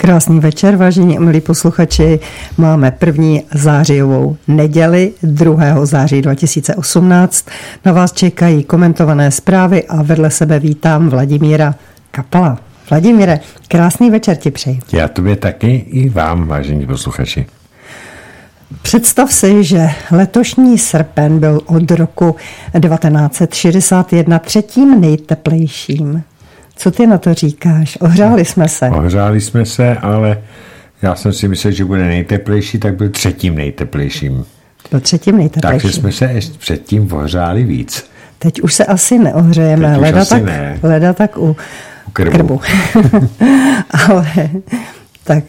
Krásný večer, vážení a milí posluchači. Máme 1. zářijovou neděli, 2. září 2018. Na vás čekají komentované zprávy a vedle sebe vítám Vladimíra Kapala. Vladimíre, krásný večer ti přeji. Já tobě taky i vám, vážení posluchači. Představ si, že letošní srpen byl od roku 1961 třetím nejteplejším. Co ty na to říkáš? Ohřáli jsme se. Ohřáli jsme se, ale já jsem si myslel, že bude nejteplejší, tak byl třetím nejteplejším. Byl třetím nejteplejším. Takže jsme se ještě předtím ohřáli víc. Teď už se asi neohřejeme. Leda tak u krbu. Ale tak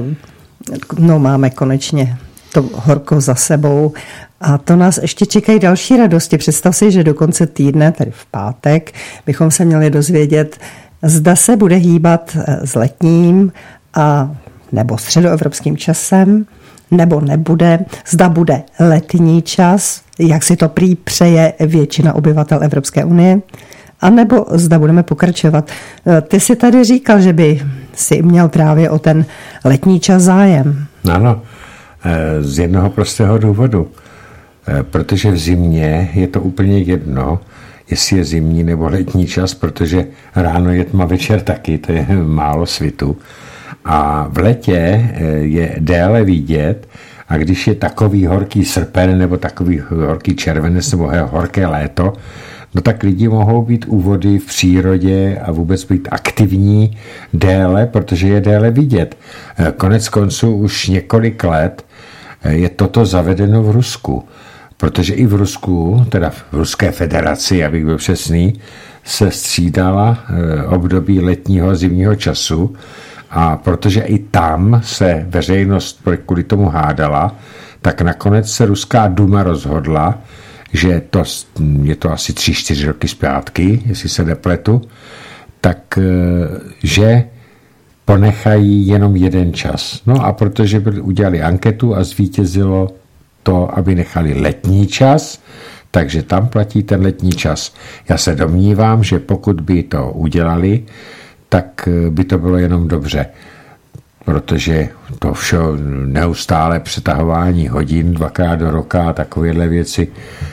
máme konečně to horko za sebou a to nás ještě čekají další radosti. Představ si, že do konce týdne, tedy v pátek, bychom se měli dozvědět, zda se bude hýbat s letním a nebo středoevropským časem, nebo nebude, zda bude letní čas, jak si to prý přeje většina obyvatel Evropské unie, a nebo zda budeme pokračovat. Ty si tady říkal, že by si měl právě o ten letní čas zájem. Ano, z jednoho prostého důvodu. Protože v zimě je to úplně jedno, jestli je zimní nebo letní čas, protože ráno je tma, večer taky, to je málo svitu. A v letě je déle vidět, a když je takový horký srpen nebo takový horký červenec nebo horké léto, no tak lidi mohou být u vody v přírodě a vůbec být aktivní déle, protože je déle vidět. Konec konců už několik let je toto zavedeno v Rusku, protože i v Rusku, teda v Ruské federaci, abych byl přesný, se střídala období letního a zimního času, a protože i tam se veřejnost kvůli tomu hádala, tak nakonec se Ruská duma rozhodla, že je to asi 3-4 roky zpátky, jestli se nepletu, tak že ponechají jenom jeden čas. No a protože udělali anketu a zvítězilo to, aby nechali letní čas, takže tam platí ten letní čas. Já se domnívám, že pokud by to udělali, tak by to bylo jenom dobře, protože to vše neustále přetahování hodin 2krát do roka a takovéhle věci,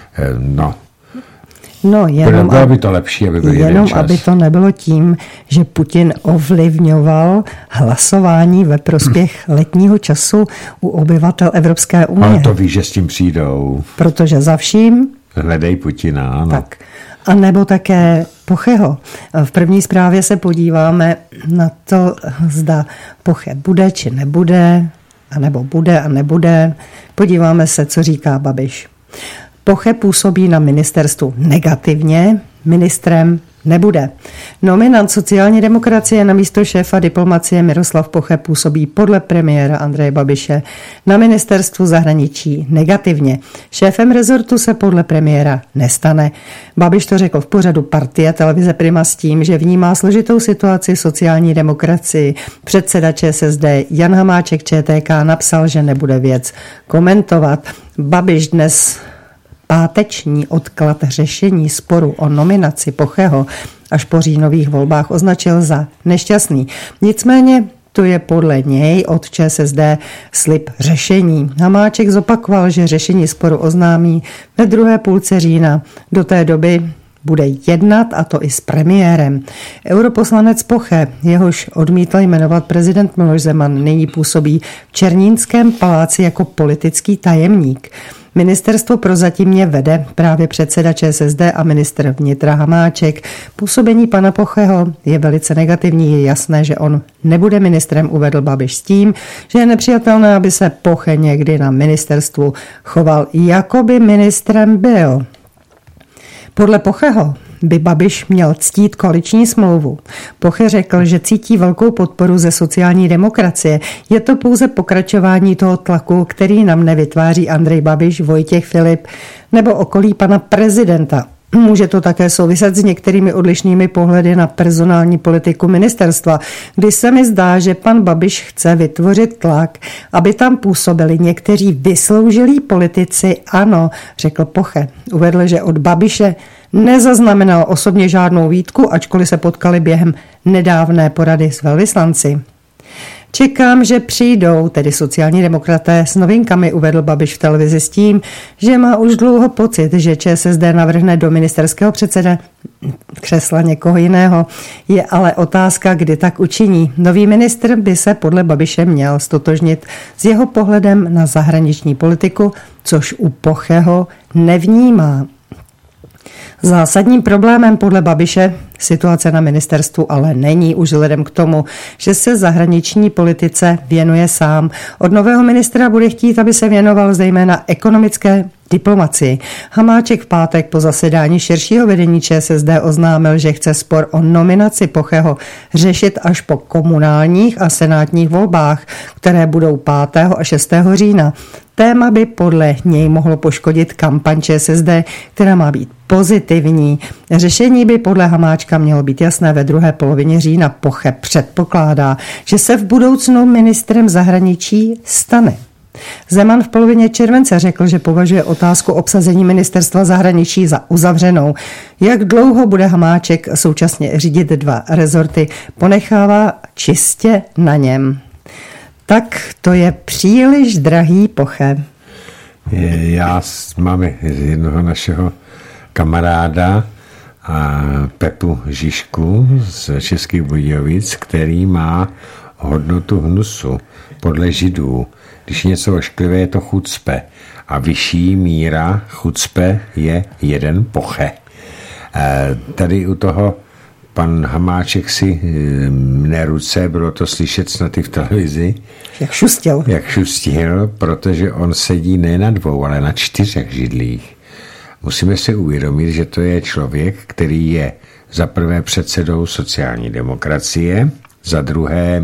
bylo by to lepší, aby byl jeden čas. Aby to nebylo tím, že Putin ovlivňoval hlasování ve prospěch letního času u obyvatel Evropské unie. Ale to víš, že s tím přijdou. Protože za vším hledej Putina, ano. Tak. A nebo také Pocheho. V první zprávě se podíváme na to, zda Poche bude či nebude, anebo bude a nebude. Podíváme se, co říká Babiš. Poche působí na ministerstvu negativně, ministrem nebude. Nominant sociální demokracie na místo šéfa diplomacie Miroslav Poche působí podle premiéra Andreje Babiše na ministerstvu zahraničí negativně. Šéfem rezortu se podle premiéra nestane. Babiš to řekl v pořadu Partie televize Prima s tím, že vnímá složitou situaci sociální demokracii. Předseda ČSSD Jan Hamáček ČTK napsal, že nebude věc komentovat. Babiš dnes páteční odklad řešení sporu o nominaci Pocheho až po říjnových volbách označil za nešťastný. Nicméně to je podle něj od ČSSD slib řešení. Hamáček zopakoval, že řešení sporu oznámí ve druhé půlce října. Do té doby bude jednat, a to i s premiérem. Europoslanec Poche, jehož odmítl jmenovat prezident Miloš Zeman, nyní působí v Černínském paláci jako politický tajemník. Ministerstvo prozatímně vede právě předseda ČSSD a ministr vnitra Hamáček. Působení pana Pocheho je velice negativní. Je jasné, že on nebude ministrem, uvedl Babiš s tím, že je nepřijatelné, aby se Poche někdy na ministerstvu choval, jako by ministrem byl. Podle Pocheho by Babiš měl ctít koaliční smlouvu. Poche řekl, že cítí velkou podporu ze sociální demokracie. Je to pouze pokračování toho tlaku, který nám nevytváří Andrej Babiš, Vojtěch Filip nebo okolí pana prezidenta. Může to také souviset s některými odlišnými pohledy na personální politiku ministerstva, kdy se mi zdá, že pan Babiš chce vytvořit tlak, aby tam působili někteří vysloužilí politici. Ano, řekl Poche. Uvedl, že od Babiše nezaznamenal osobně žádnou výtku, ačkoliv se potkali během nedávné porady s velvyslanci. Čekám, že přijdou, tedy sociální demokraté, s novinkami, uvedl Babiš v televizi s tím, že má už dlouho pocit, že ČSSD navrhne do ministerského předsedy křesla někoho jiného. Je ale otázka, kdy tak učiní. Nový ministr by se podle Babiše měl stotožnit s jeho pohledem na zahraniční politiku, což u Pocheho nevnímá. Zásadním problémem podle Babiše situace na ministerstvu ale není už vzhledem k tomu, že se zahraniční politice věnuje sám. Od nového ministra bude chtít, aby se věnoval zejména ekonomické diplomacii. Hamáček v pátek po zasedání širšího vedení ČSSD oznámil, že chce spor o nominaci Pocheho řešit až po komunálních a senátních volbách, které budou 5. a 6. října. Téma by podle něj mohlo poškodit kampaň ČSSD, která má být pozitivní. Řešení by podle Hamáčka mělo být jasné ve druhé polovině října. Poche předpokládá, že se v budoucnu ministrem zahraničí stane. Zeman v polovině července řekl, že považuje otázku obsazení ministerstva zahraničí za uzavřenou. Jak dlouho bude Hamáček současně řídit 2 rezorty, ponechává čistě na něm. Tak to je příliš drahý, Poche. Já mám jednoho našeho kamaráda, Pepu Žižku z Českých Budějovic, který má hodnotu hnusu podle Židů. Když něco ošklivé, je to chucpe. A vyšší míra chucpe je 1 Poche. Tady u toho pan Hamáček si mne ruce, bylo to slyšet snad i v televizi. Jak šustil, protože on sedí ne na 2, ale na 4 židlích. Musíme si uvědomit, že to je člověk, který je za prvé předsedou sociální demokracie, za druhé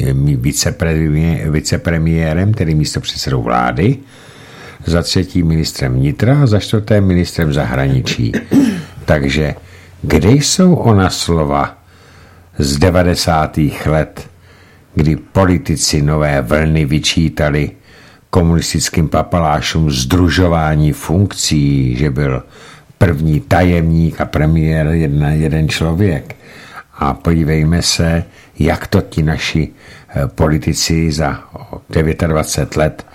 vicepremiérem, tedy místopředsedou vlády, za 3. ministrem vnitra a za 4. ministrem zahraničí. Takže kde jsou ona slova z 90. let, kdy politici nové vlny vyčítali komunistickým papalášům sdružování funkcí, že byl první tajemník a premiér jeden člověk. A podívejme se, jak to ti naši politici za 29 let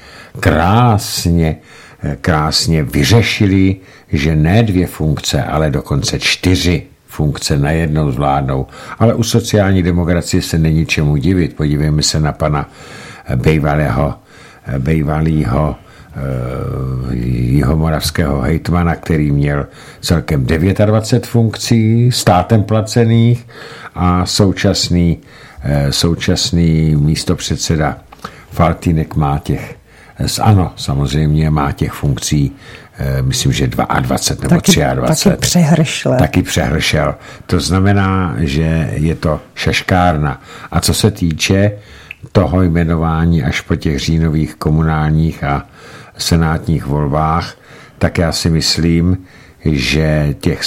krásně vyřešili, že ne 2 funkce, ale dokonce 4 funkce najednou zvládnou. Ale u sociální demokracie se není čemu divit. Podívejme se na pana bývalýho jihomoravského hejtmana, který měl celkem 29 funkcí státem placených a současný místopředseda Faltýnek má těch, ano, samozřejmě má těch funkcí, myslím, že 22 nebo 23. Taky přehršel. To znamená, že je to šaškárna. A co se týče toho jmenování až po těch říjnových komunálních a senátních volbách, tak já si myslím, že těch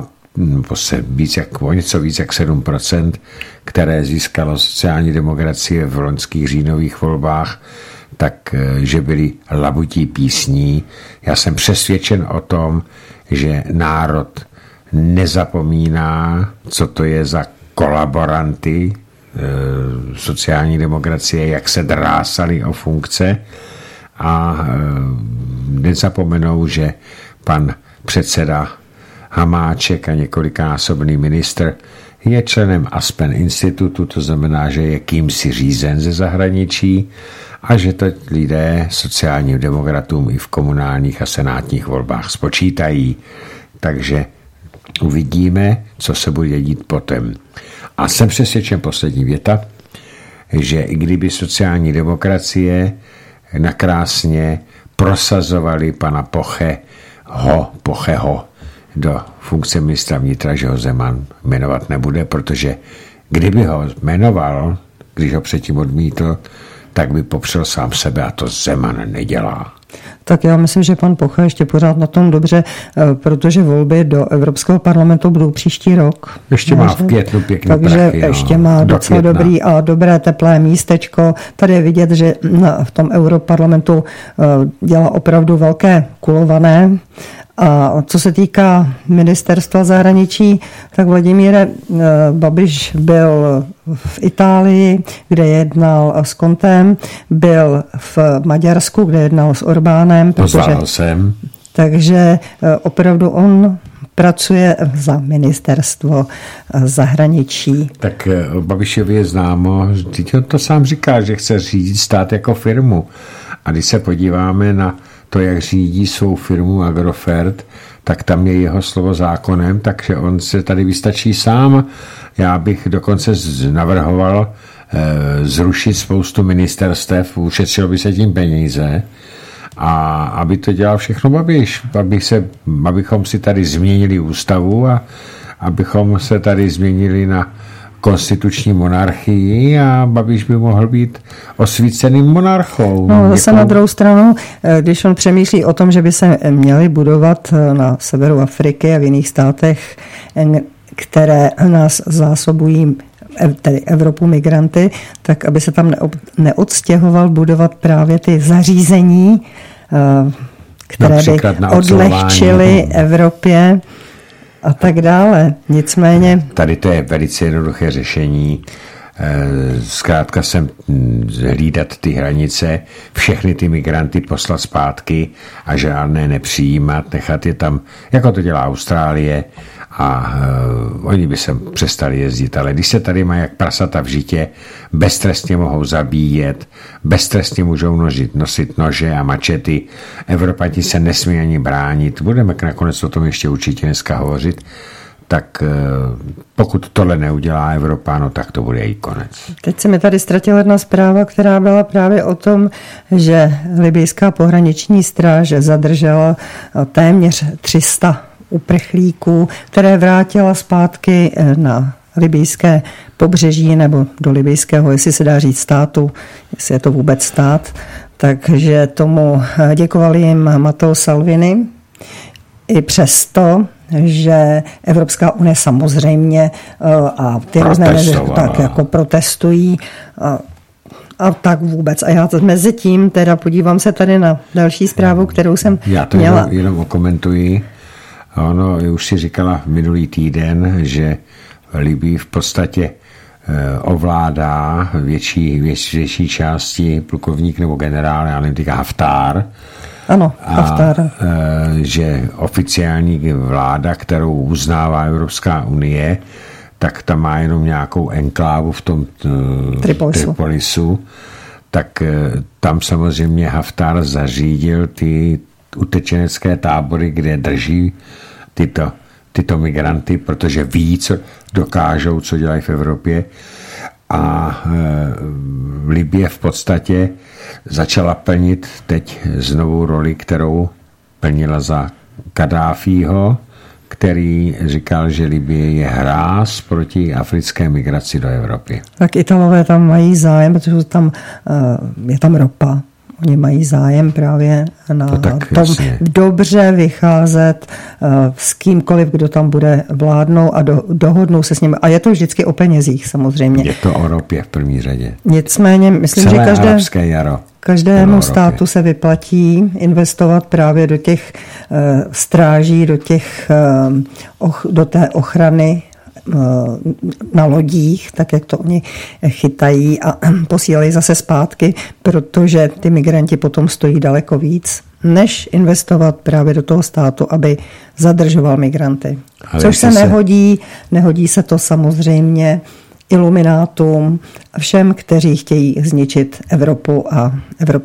7%, které získalo sociální demokracie v loňských říjnových volbách, tak že byli labutí písní. Já jsem přesvědčen o tom, že národ nezapomíná, co to je za kolaboranty sociální demokracie, jak se drásali o funkce a nezapomenou, že pan předseda Hamáček a několikanásobný ministr je členem Aspen institutu, to znamená, že je kýmsi řízen ze zahraničí a že to lidé sociálním demokratům i v komunálních a senátních volbách spočítají. Takže uvidíme, co se bude dít potom. A jsem přesvědčen, poslední věta, že i kdyby sociální demokracie nakrásně prosazovali pana Pocheho do funkce ministra vnitra, že ho Zeman jmenovat nebude, protože kdyby ho jmenoval, když ho předtím odmítl, tak by popřel sám sebe a to Zeman nedělá. Tak já myslím, že pan Pocha ještě pořád na tom dobře, protože volby do Evropského parlamentu budou příští rok. Ještě má v květnu pěkný takže prachy. Takže ještě má docela dobrý a dobré teplé místečko. Tady je vidět, že v tom Europarlamentu dělá opravdu velké kulované A co se týká ministerstva zahraničí, tak Vladimíre Babiš byl v Itálii, kde jednal s Contem, byl v Maďarsku, kde jednal s Orbánem. Pozval jsem. Takže opravdu on pracuje za ministerstvo zahraničí. Tak Babišovi je známo, to sám říká, že chce řídit stát jako firmu. A když se podíváme na to, jak řídí svou firmu Agrofert, tak tam je jeho slovo zákonem, takže on se tady vystačí sám. Já bych dokonce navrhoval zrušit spoustu ministerstev, ušetřilo by se tím peníze, a aby to dělal všechno Babiš, abychom si tady změnili ústavu a abychom se tady změnili na konstituční monarchii a Babiš by mohl být osvíceným monarchou. No, zase na druhou stranu, když on přemýšlí o tom, že by se měly budovat na severu Afriky a v jiných státech, které nás zásobují, tedy Evropu migranty, tak aby se tam neodstěhoval budovat právě ty zařízení, které by odlehčily Evropě a tak dále. Nicméně... Tady to je velice jednoduché řešení. Zkrátka sem hlídat ty hranice, všechny ty migranty poslat zpátky a žádné nepřijímat, nechat je tam, jako to dělá Austrálie, a oni by se přestali jezdit, ale když se tady mají jak prasata v žitě, beztrestně mohou zabíjet, beztrestně můžou nosit nože a mačety, Evropati se nesmí ani bránit, budeme nakonec o tom ještě určitě dneska hovořit, tak pokud tohle neudělá Evropa, no tak to bude její konec. Teď se mi tady ztratila jedna zpráva, která byla právě o tom, že libijská pohraniční stráž zadržela téměř 300 uprchlíků, které vrátila zpátky na libijské pobřeží nebo do libijského, jestli se dá říct státu, jestli je to vůbec stát. Takže tomu děkovali jim Matteo Salvini. I přesto, že Evropská unie samozřejmě a ty různé tak jako protestují a tak vůbec. A já mezi tím teda podívám se tady na další zprávu, kterou jsem měla. Já to jenom okomentuji. Ono, už si říkala minulý týden, že Libii v podstatě ovládá větší části plukovník nebo generál, já nevím, týká Haftar. Ano, Haftar. Že oficiální vláda, kterou uznává Evropská unie, tak tam má jenom nějakou enklávu v tom Tripolisu. Tak tam samozřejmě Haftar zařídil ty utečenecké tábory, kde drží tyto migranty, protože ví, co dokážou, co dělají v Evropě. A Libye v podstatě začala plnit teď znovu roli, kterou plnila za Kaddáfího, který říkal, že Libye je hráz proti africké migraci do Evropy. Tak Italové tam mají zájem, protože tam je tam ropa. Oni mají zájem právě na tom dobře vycházet s kýmkoliv, kdo tam bude vládnout a dohodnou se s nimi. A je to vždycky o penězích samozřejmě. Je to o ropě v první řadě. Nicméně, myslím, celé že každému státu se vyplatí investovat právě do těch stráží, do té ochrany na lodích, tak jak to oni chytají a posílají zase zpátky, protože ty migranti potom stojí daleko víc, než investovat právě do toho státu, aby zadržoval migranty. Což se nehodí se to samozřejmě iluminátům a všem, kteří chtějí zničit Evropu a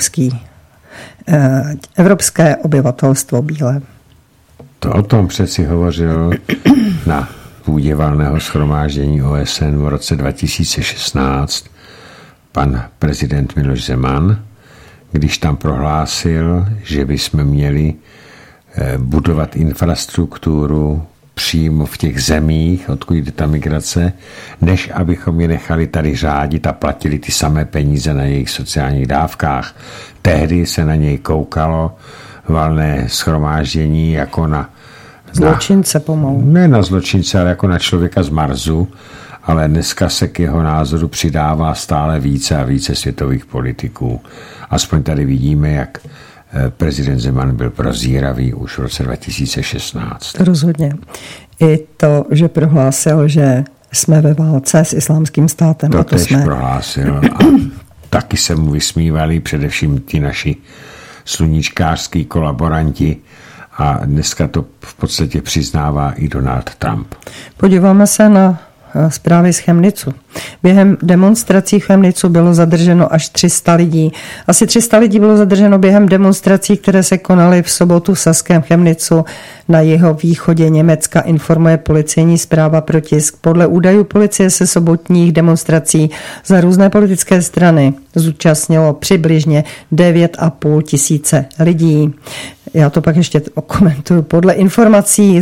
evropské obyvatelstvo bílé. To o tom přeci hovořil na půdě valného shromáždění OSN v roce 2016 pan prezident Miloš Zeman, když tam prohlásil, že bychom měli budovat infrastrukturu přímo v těch zemích, odkud jde ta migrace, než abychom je nechali tady řádit a platili ty samé peníze na jejich sociálních dávkách. Tehdy se na něj koukalo valné shromáždění jako na zločince pomalu. Ne na zločince, ale jako na člověka z Marsu, ale dneska se k jeho názoru přidává stále více a více světových politiků. Aspoň tady vidíme, jak prezident Zeman byl prozíravý už v roce 2016. Rozhodně. I to, že prohlásil, že jsme ve válce s Islámským státem. To tež prohlásil a taky se mu vysmívali především ti naši sluníčkářský kolaboranti a dneska to v podstatě přiznává i Donald Trump. Podíváme se na zprávy z Chemnicu. Během demonstrací v Chemnicu bylo zadrženo až 300 lidí. Asi 300 lidí bylo zadrženo během demonstrací, které se konaly v sobotu v saském Chemnicu na jihovýchodě Německa, informuje policejní zpráva pro tisk. Podle údajů policie se sobotních demonstrací za různé politické strany zúčastnilo přibližně 9,5 tisíce lidí. Já to pak ještě okomentuju. Podle informací z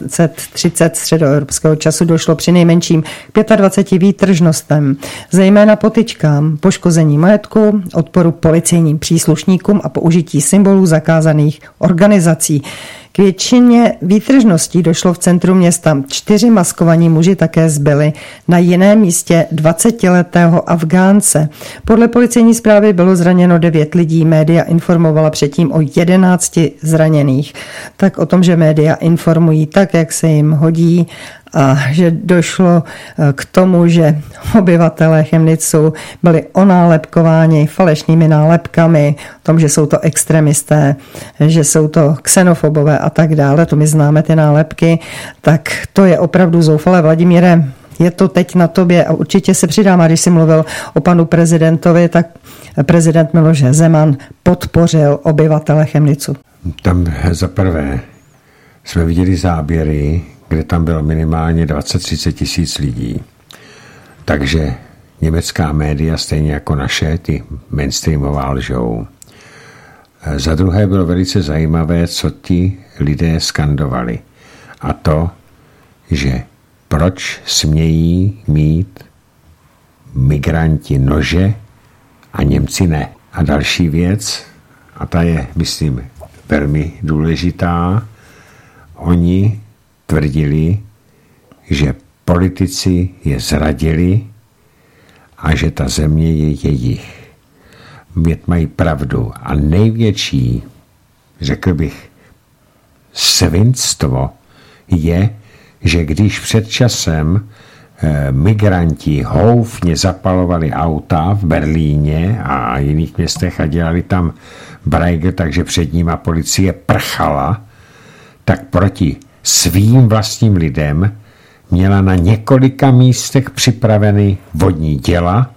22:30 středoevropského času došlo přinejmenším k 25 výtržnostem, zejména potyčkám, poškození majetku, odporu policejním příslušníkům a použití symbolů zakázaných organizací. K většině výtržností došlo v centru města. 4 maskovaní muži také zbyli na jiném místě 20letého Afgánce. Podle policejní zprávy bylo zraněno 9 lidí. Média informovala předtím o 11 zraněných. Tak o tom, že média informují tak, jak se jim hodí, a že došlo k tomu, že obyvatelé Chemnicu byli onálepkováni falešnými nálepkami, o tom, že jsou to extremisté, že jsou to xenofobové a tak dále, to my známe ty nálepky, tak to je opravdu zoufalé. Vladimíre, je to teď na tobě a určitě se přidám, a když jsi mluvil o panu prezidentovi, tak prezident Miloš Zeman podpořil obyvatele Chemnicu. Tam za prvé jsme viděli záběry, kde tam bylo minimálně 20-30 tisíc lidí. Takže německá média, stejně jako naše, ty mainstreamová lžou. Za druhé bylo velice zajímavé, co ti lidé skandovali. A to, že proč smějí mít migranti nože a Němci ne. A další věc, a ta je, myslím, velmi důležitá, oni tvrdili, že politici je zradili a že ta země je jejich. Mají pravdu. A největší, řekl bych, svinstvo je, že když před časem migranti houfně zapalovali auta v Berlíně a jiných městech a dělali tam brajgl, takže před nima policie prchala, tak proti svým vlastním lidem měla na několika místech připraveny vodní děla,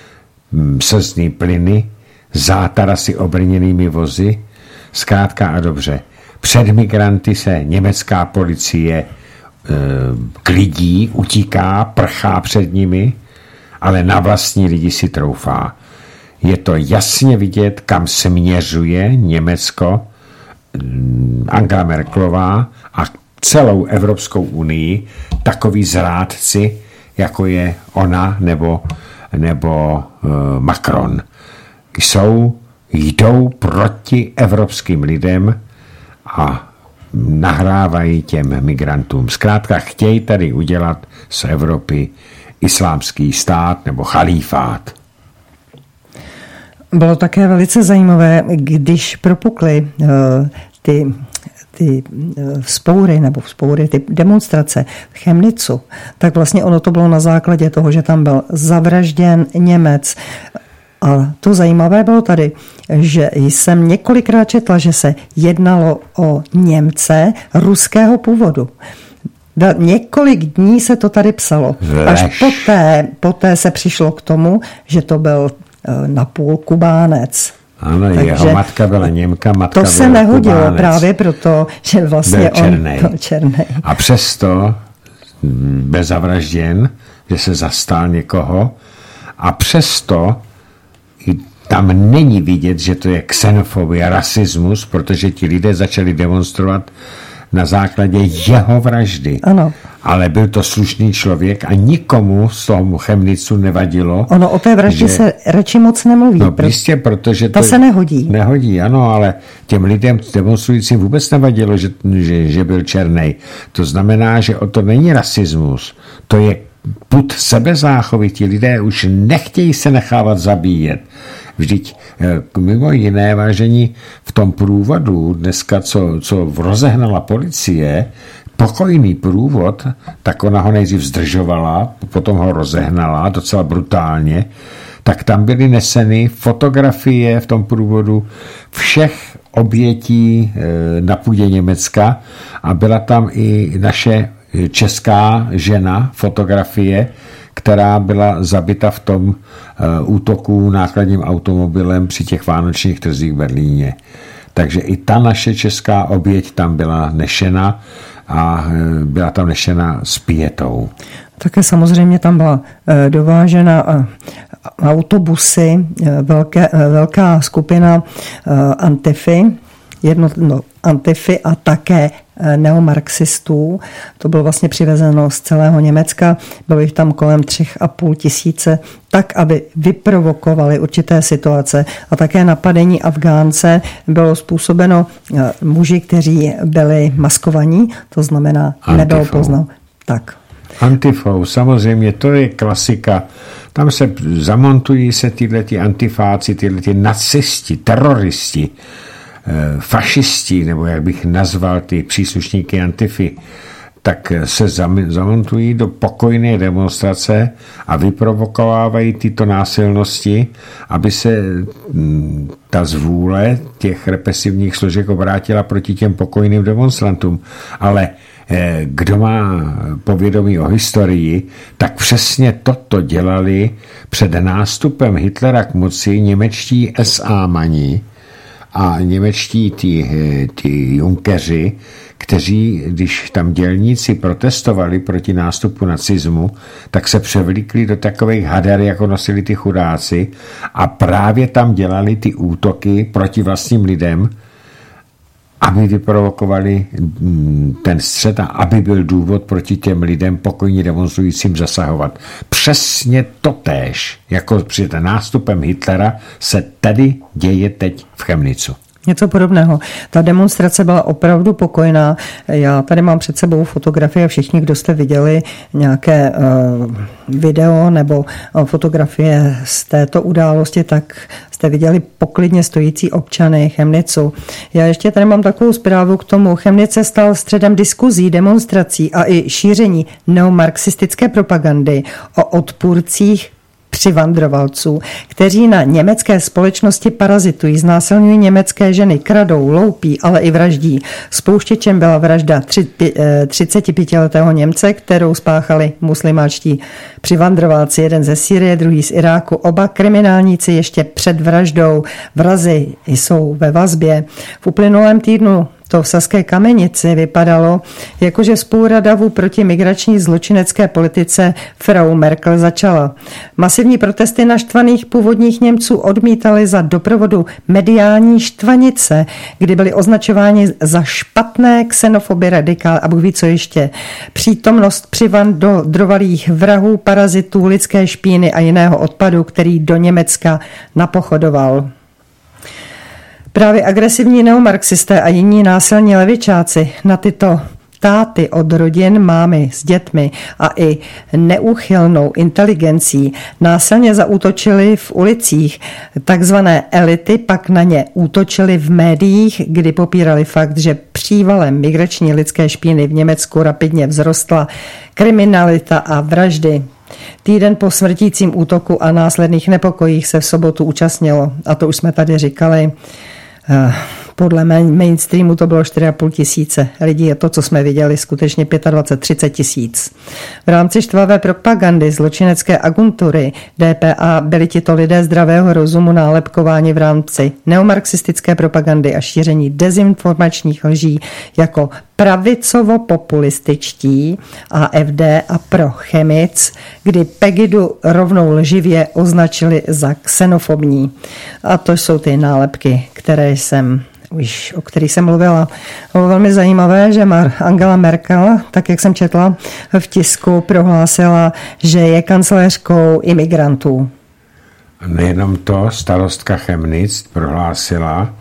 slzný plyny, zátarasy obrněnými vozy. Zkrátka a dobře, před migranty se německá policie klidí, utíká, prchá před nimi, ale na vlastní lidi si troufá. Je to jasně vidět, kam směřuje Německo, Angela Merkelová a celou Evropskou unii, takový zrádci, jako je ona nebo Macron. Jdou proti evropským lidem a nahrávají těm migrantům. Zkrátka chtějí tady udělat z Evropy islámský stát nebo chalífát. Bylo také velice zajímavé, když propukly ty vzpoury, ty demonstrace v Chemnicu, tak vlastně ono to bylo na základě toho, že tam byl zavražděn Němec. A to zajímavé bylo tady, že jsem několikrát četla, že se jednalo o Němce ruského původu. Několik dní se to tady psalo. Až poté se přišlo k tomu, že to byl napůl Kubánec. Ano, jeho matka byla Němka, matka to se nehodilo Kubánec. Právě proto, že vlastně on byl černej. A přesto byl zavražděn, že se zastal někoho a přesto tam není vidět, že to je xenofobie, rasismus, protože ti lidé začali demonstrovat na základě jeho vraždy. Ano. Ale byl to slušný člověk a nikomu z toho Chemnicu nevadilo. Ono o té vraždě se radši moc nemluví. No jistě, protože to se nehodí. Nehodí, ano, ale těm lidem demonstrujícím vůbec nevadilo, že byl černej. To znamená, že o to není rasismus. To je pud sebezáchovy. Ti lidé už nechtějí se nechávat zabíjet. Vždyť mimo jiné, vážení, v tom průvodu dneska, co rozehnala policie, pokojný průvod, tak ona ho nejdřív zdržovala, potom ho rozehnala docela brutálně, tak tam byly neseny fotografie v tom průvodu všech obětí na půdě Německa a byla tam i naše česká žena, fotografie, která byla zabita v tom útoku nákladním automobilem při těch vánočních trzích v Berlíně. Takže i ta naše česká oběť tam byla nešena a byla tam nešena s pietou. Také samozřejmě tam byla dovážena autobusy, velká skupina Antify a také neomarxistů. To bylo vlastně přivezeno z celého Německa. Bylo jich tam kolem 3,5 tisíce, tak, aby vyprovokovali určité situace. A také napadení Afgánce bylo způsobeno muži, kteří byli maskovaní, to znamená nebylo poznal. Tak. Antifou, samozřejmě, to je klasika. Tam se zamontují se tyhleti antifáci, tyhleti nacisti, teroristi, fašisti, nebo jak bych nazval ty příslušníky Antify, tak se zamontují do pokojné demonstrace a vyprovokovávají tyto násilnosti, aby se ta zvůle těch represivních složek obrátila proti těm pokojným demonstrantům. Ale kdo má povědomí o historii, tak přesně toto dělali před nástupem Hitlera k moci němečtí SA-mani a němečtí ty junkeři, kteří, když tam dělníci protestovali proti nástupu nacismu, tak se převlíkli do takových hader, jako nosili ty chudáci a právě tam dělali ty útoky proti vlastním lidem, aby vyprovokovali ten střet a aby byl důvod proti těm lidem pokojně demonstrujícím zasahovat. Přesně totéž, jako před nástupem Hitlera, se tady děje teď v Chemnicu. Něco podobného. Ta demonstrace byla opravdu pokojná. Já tady mám před sebou fotografie, všichni, kdo jste viděli nějaké video nebo fotografie z této události, tak jste viděli poklidně stojící občany Chemnicu. Já ještě tady mám takovou zprávu k tomu. Chemnitz se stal středem diskuzí, demonstrací a i šíření neomarxistické propagandy o odpůrcích přivandrovalců, kteří na německé společnosti parazitují, znásilňují německé ženy, kradou, loupí, ale i vraždí. Spouštěčem byla vražda 35letého Němce, kterou spáchali muslimáčtí přivandrovalci, jeden ze Sýrie, druhý z Iráku. Oba kriminálníci ještě před vraždou vrazi jsou ve vazbě. V uplynulém týdnu to v Saské Kamenici vypadalo, jakože vzpoura davu proti migrační zločinecké politice Frau Merkel začala. Masivní protesty naštvaných původních Němců odmítali za doprovodu mediální štvanice, kdy byli označováni za špatné xenofoby radikál a Bůh ví co ještě. Přítomnost přivandrovalých vrahů, parazitů, lidské špíny a jiného odpadu, který do Německa napochodoval. Právě agresivní neomarxisté a jiní násilní levičáci na tyto táty od rodin, mámy s dětmi a i neúchylnou inteligencí násilně zaútočili v ulicích. Takzvané elity pak na ně útočily v médiích, kdy popírali fakt, že přívalem migrační lidské špíny v Německu rapidně vzrostla kriminalita a vraždy. Týden po smrtícím útoku a následných nepokojích se v sobotu účastnilo, a to už jsme tady říkali, podle mainstreamu to bylo 4,5 tisíce lidí, je to, co jsme viděli, skutečně 25-30 tisíc. V rámci štvavé propagandy zločinecké agentury DPA byli tito lidé zdravého rozumu nálepkováni v rámci neomarxistické propagandy a šíření dezinformačních lží jako pravicovo-populističtí AfD a pro Chemic, kdy Pegidu rovnou lživě označili za xenofobní. A to jsou ty nálepky, o kterých jsem mluvila. Bylo velmi zajímavé, že Angela Merkel, tak jak jsem četla v tisku, prohlásila, že je kancléřkou imigrantů. Nejenom to, starostka Chemnitz prohlásila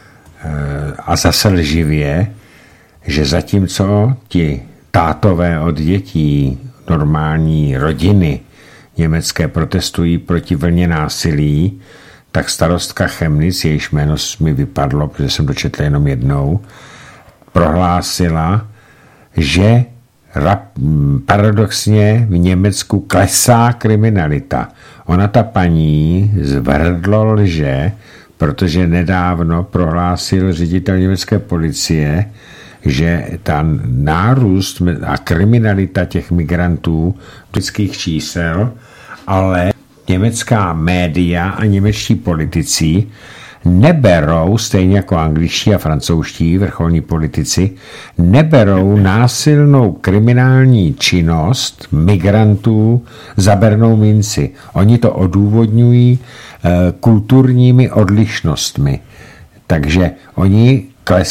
a zase lživě, že zatímco ti tátové od dětí, normální rodiny německé protestují proti vlně násilí, tak starostka Chemnitz, jejíž jméno mi vypadlo, protože jsem dočetl jenom jednou, prohlásila, že paradoxně v Německu klesá kriminalita. Ona, ta paní, zvrdlo lže, protože nedávno prohlásil ředitel německé policie, že ta nárůst a kriminalita těch migrantů lidských čísel, ale německá média a němečtí politici neberou, stejně jako angličtí a francouzští vrcholní politici, neberou násilnou kriminální činnost migrantů za bernou minci. Oni to odůvodňují kulturními odlišnostmi. Takže oni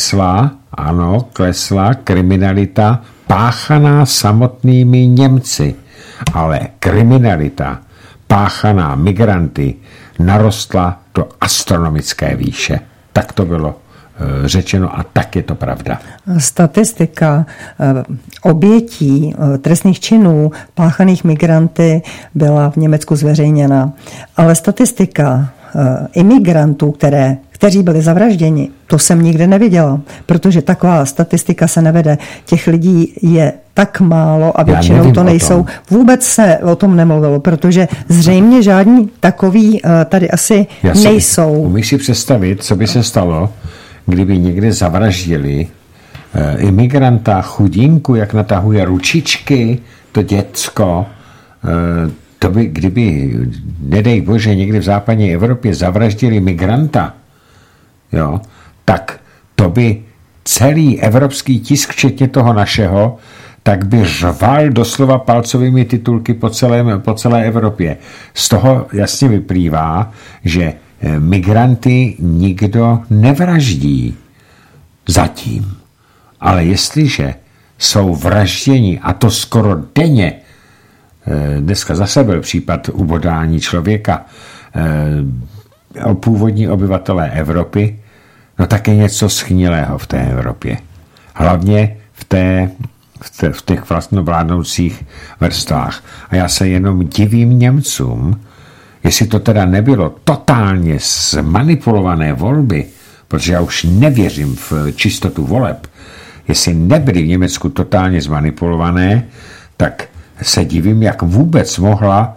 klesla kriminalita páchaná samotnými Němci, ale kriminalita páchaná migranty narostla do astronomické výše. Tak to bylo řečeno a tak je to pravda. Statistika obětí trestných činů páchaných migranty byla v Německu zveřejněna, ale statistika imigrantů, kteří byli zavražděni, to jsem nikdy neviděla, protože taková statistika se nevede. Těch lidí je tak málo a většinou to nejsou. Vůbec se o tom nemluvilo, protože zřejmě žádní takový tady asi nejsou. Umíš si představit, co by se stalo, kdyby někde zavraždili imigranta, chudinku, jak natahuje ručičky, to děcko, to by, kdyby, nedej bože, někdy v západní Evropě zavraždili migranta, jo, tak to by celý evropský tisk, včetně toho našeho, tak by řval doslova palcovými titulky po celé Evropě. Z toho jasně vyplývá, že migranty nikdo nevraždí zatím. Ale jestliže jsou vražděni, a to skoro denně, dneska zase byl případ ubodání člověka, původní obyvatelé Evropy, no tak je něco schnilého v té Evropě. Hlavně v těch vlastnovládnoucích vrstvách. A já se jenom divím Němcům, jestli to teda nebylo totálně zmanipulované volby, protože já už nevěřím v čistotu voleb, jestli nebyly v Německu totálně zmanipulované, tak se divím, jak vůbec mohla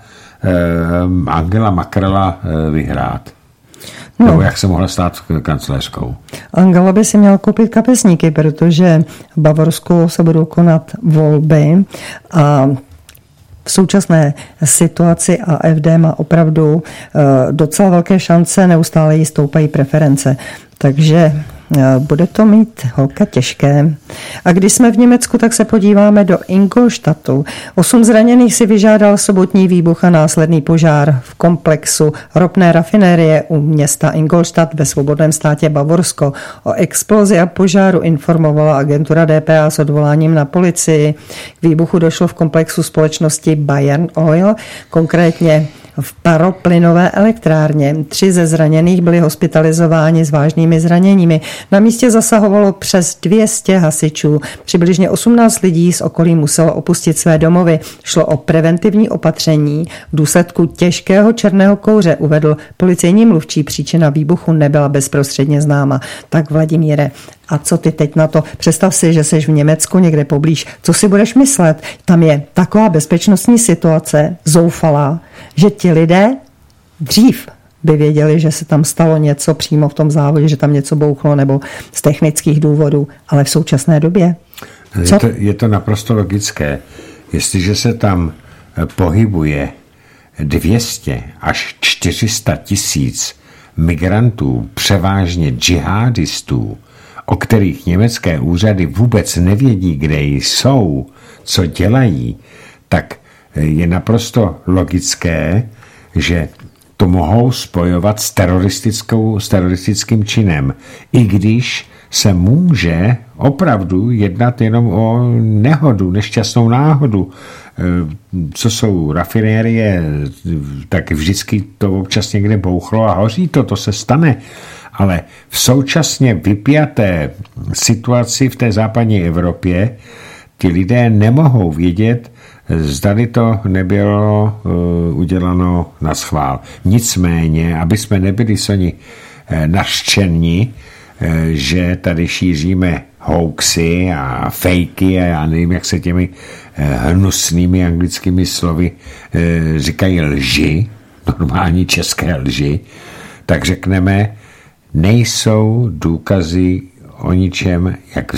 Angela Merkelová vyhrát. No. Nebo jak se mohla stát kancléřkou? Angela by si měla koupit kapesníky, protože v Bavorsku se budou konat volby a v současné situaci AfD má opravdu docela velké šance, neustále jí stoupají preference. Takže bude to mít holka těžké. A když jsme v Německu, tak se podíváme do Ingolstadtu. 8 zraněných si vyžádal sobotní výbuch a následný požár v komplexu ropné rafinérie u města Ingolstadt ve svobodném státě Bavorsko. O explozi a požáru informovala agentura DPA s odvoláním na policii. K výbuchu došlo v komplexu společnosti Bayern Oil, konkrétně v paroplynové elektrárně. 3 ze zraněných byli hospitalizováni s vážnými zraněními. Na místě zasahovalo přes 200 hasičů. Přibližně 18 lidí z okolí muselo opustit své domovy. Šlo o preventivní opatření. V důsledku těžkého černého kouře uvedl policejní mluvčí. Příčina výbuchu nebyla bezprostředně známa. Tak Vladimíre, a co ty teď na to? Představ si, že jsi v Německu někde poblíž. Co si budeš myslet? Tam je taková bezpečnostní situace, zoufalá, že ti lidé dřív by věděli, že se tam stalo něco přímo v tom závodě, že tam něco bouchlo nebo z technických důvodů, ale v současné době. Je to naprosto logické. Jestliže se tam pohybuje 200 až 400 tisíc migrantů, převážně džihadistů, o kterých německé úřady vůbec nevědí, kde jsou, co dělají, tak je naprosto logické, že to mohou spojovat s teroristickým činem. I když se může opravdu jednat jenom o nehodu, nešťastnou náhodu. Co jsou rafinérie, tak vždycky to občas někde bouchlo a hoří to se stane. Ale v současně vypjaté situaci v té západní Evropě ti lidé nemohou vědět, Zdali to nebylo uděláno na schvál. Nicméně, aby jsme nebyli soni nařčeni, že tady šíříme hoaxy a fejky a já nevím, jak se těmi hnusnými anglickými slovy říkají lži, normální české lži, tak řekneme, nejsou důkazy o ničem, jak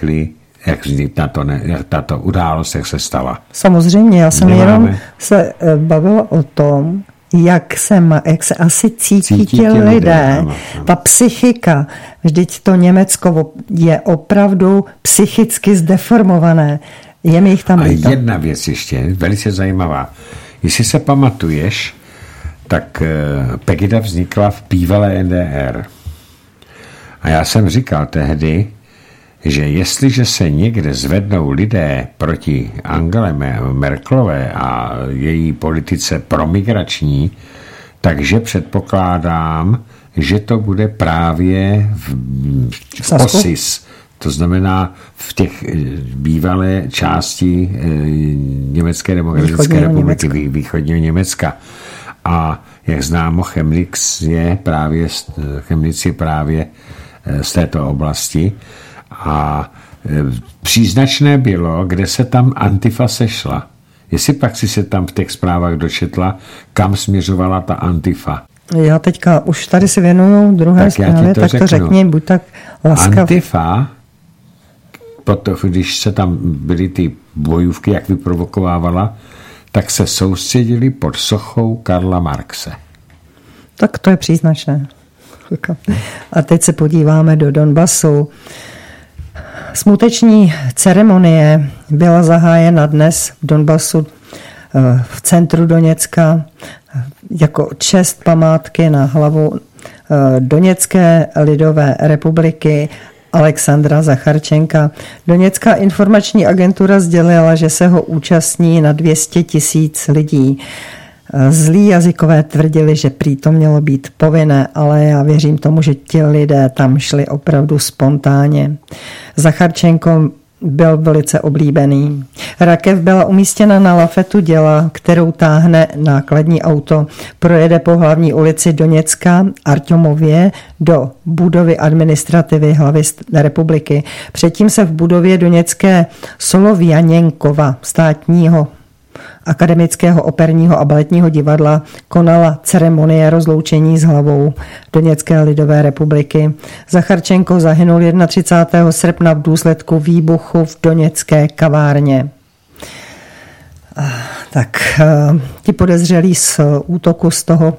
tato událost, jak se stala. Samozřejmě, já jsem jenom se bavila o tom, jak se asi cítí ti lidé, ano. Ta psychika. Vždyť to Německo je opravdu psychicky zdeformované. Je mi jich tam líto. A jedna věc ještě, velice zajímavá. Jestli se pamatuješ, tak Pegida vznikla v bývalé NDR. A já jsem říkal tehdy, že jestliže se někde zvednou lidé proti Angele Merkelové a její politice promigrační, takže předpokládám, že to bude právě v OSIS, to znamená v těch bývalé části Německé demokratické republiky, východního Německa. A jak známo, Chemnitz je právě z této oblasti. A příznačné bylo, kde se tam Antifa sešla. Jestli pak si se tam v těch zprávách dočetla, kam směřovala ta Antifa. Já teďka už tady si věnuju druhé zprávě, tak to řekni, buď tak laskav. Antifa, když se tam byly ty bojůvky, jak vyprovokovávala, tak se soustředili pod sochou Karla Marxe. Tak to je příznačné. A teď se podíváme do Donbasu. Smuteční ceremonie byla zahájena dnes v Donbasu v centru Doněcka jako čest památky na hlavu Doněcké lidové republiky Alexandra Zacharčenka. Doněcká informační agentura sdělila, že se ho účastní na 200 000 lidí. Zlí jazykové tvrdili, že prý to mělo být povinné, ale já věřím tomu, že ti lidé tam šli opravdu spontánně. Zacharčenko byl velice oblíbený. Rakev byla umístěna na lafetu děla, kterou táhne nákladní auto. Projede po hlavní ulici Doněcka Artyomově do budovy administrativy hlavy republiky. Předtím se v budově doněcké Solovjaněnkova státního akademického operního a baletního divadla konala ceremonie rozloučení s hlavou Doněcké lidové republiky. Zacharčenko zahynul 31. srpna v důsledku výbuchu v doněcké kavárně. Tak ti podezřelí z útoku z toho,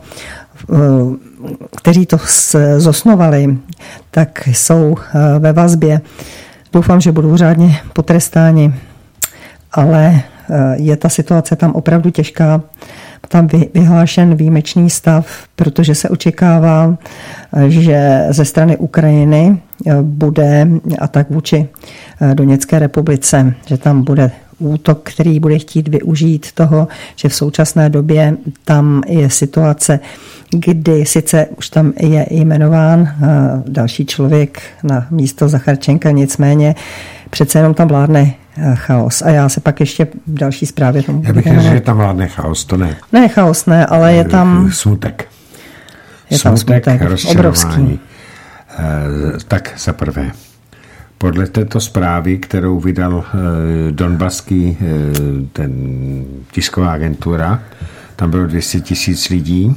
kteří to zosnovali, tak jsou ve vazbě. Doufám, že budou řádně potrestáni, ale je ta situace tam opravdu těžká. Tam vyhlášen výjimečný stav, protože se očekává, že ze strany Ukrajiny bude atak vůči Doněcké republice, že tam bude útok, který bude chtít využít toho, že v současné době tam je situace, kdy sice už tam je jmenován další člověk na místo Zacharčenka, nicméně přece jenom tam vládne chaos. A já se pak ještě v další zprávě tomu... Já bych řekl, že tam vládne chaos, to ne. Ne chaos, ne, ale je tam... Smutek. Je tam smutek obrovský. Tak za prvé. Podle této zprávy, kterou vydal Donbaský ten tisková agentura, tam bylo 200 000 lidí.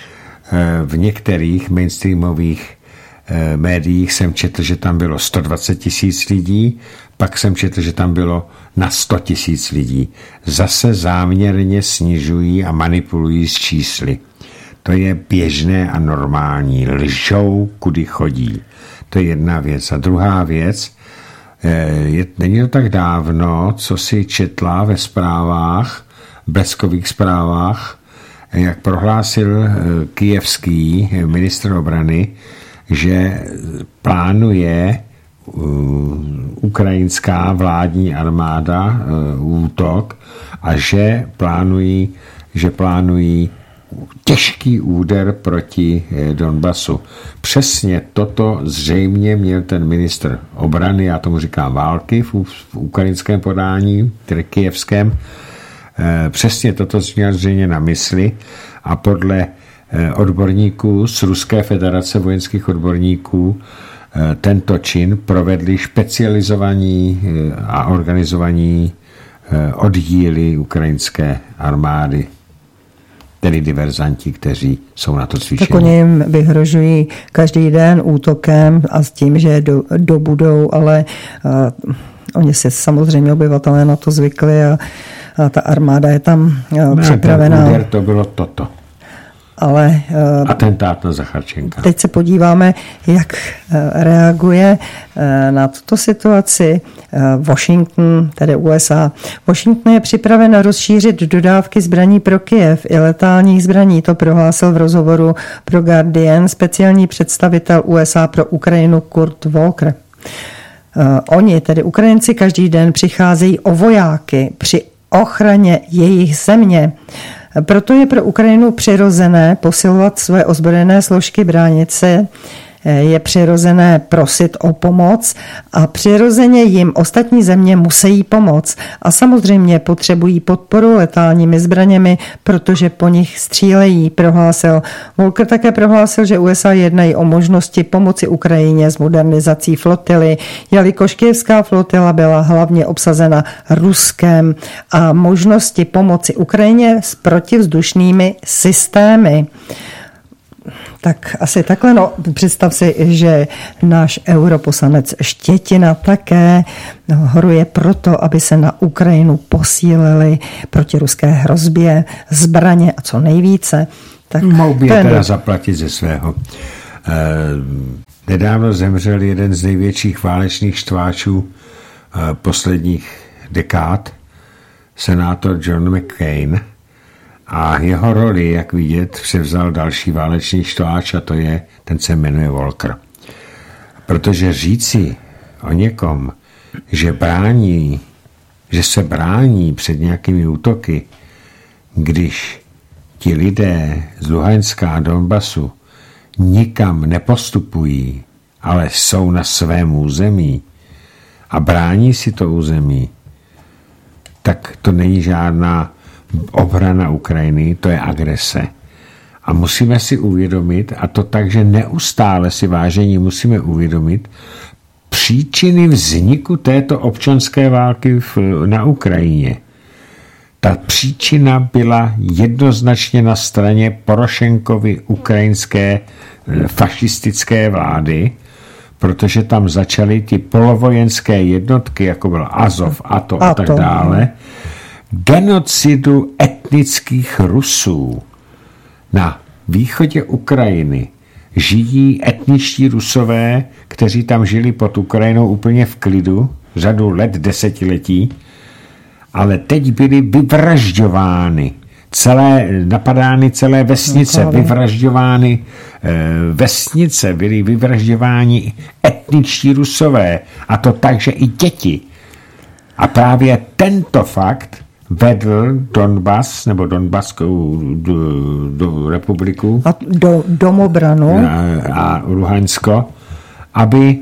V některých mainstreamových médiích jsem četl, že tam bylo 120 000 lidí, pak jsem četl, že tam bylo na 100 000 lidí. Zase záměrně snižují a manipulují s čísly. To je běžné a normální. Lžou, kudy chodí. To je jedna věc. A druhá věc, není to tak dávno, co si četla ve zprávách, bleskových zprávách, jak prohlásil kyjevský ministr obrany, že plánuje ukrajinská vládní armáda útok a že plánují těžký úder proti Donbasu. Přesně toto zřejmě měl ten ministr obrany, já tomu říkám války v ukrajinském podání, tedy kyjevském, přesně toto měl zřejmě na mysli a podle odborníků z Ruské federace vojenských odborníků tento čin provedli specializovaní a organizovaní oddíly ukrajinské armády, tedy diverzanti, kteří jsou na to cvičení. Tak oni jim vyhrožují každý den útokem a s tím, že dobudou, ale oni si samozřejmě obyvatelé na to zvykli a ta armáda je tam připravená. Úder to bylo toto. Ale atentát na Zacharčenka. Teď se podíváme, jak reaguje na tuto situaci Washington, tedy USA. Washington je připraven rozšířit dodávky zbraní pro Kyjev i letálních zbraní. To prohlásil v rozhovoru pro Guardian speciální představitel USA pro Ukrajinu Kurt Volker. Oni, tedy Ukrajinci, každý den přicházejí o vojáky při ochraně jejich země. Proto je pro Ukrajinu přirozené posilovat svoje ozbrojené složky, bránit se, je přirozené prosit o pomoc a přirozeně jim ostatní země musí pomoct. A samozřejmě potřebují podporu letálními zbraněmi, protože po nich střílejí, prohlásil. Volker také prohlásil, že USA jednají o možnosti pomoci Ukrajině s modernizací flotily, jelikož kyjevská flotila byla hlavně obsazena Ruskem a možnosti pomoci Ukrajině s protivzdušnými systémy. Tak asi takhle, no, představ si, že náš europoslanec Štětina také horuje proto, aby se na Ukrajinu posílily proti ruské hrozbě zbraně a co nejvíce. Tak mohl by je teda zaplatit ze svého. Nedávno zemřel jeden z největších válečných štváčů posledních dekád, senátor John McCain, a jeho roli, jak vidět, převzal další válečný štváč a ten se jmenuje Volker. Protože říci o někom, že se brání před nějakými útoky, když ti lidé z Luhanska a Donbasu nikam nepostupují, ale jsou na svém území a brání si to území, tak to není žádná obrana Ukrajiny, to je agrese. A musíme si uvědomit, a to tak, že neustále si vážení musíme uvědomit, příčiny vzniku této občanské války na Ukrajině. Ta příčina byla jednoznačně na straně Porošenkovy ukrajinské fašistické vlády, protože tam začaly ty polovojenské jednotky, jako byl Azov, ATO a tak dále, genocidu etnických Rusů. Na východě Ukrajiny žijí etničtí Rusové, kteří tam žili pod Ukrajinou úplně v klidu, řadu let, desetiletí, ale teď byly vyvražďovány, napadány celé vesnice, vyvražďovány vesnice, byly vyvražďováni etničtí Rusové, a to tak, že i děti. A právě tento fakt vedl Donbas, nebo Donbaskou republiku a domobranu a Luhansko, aby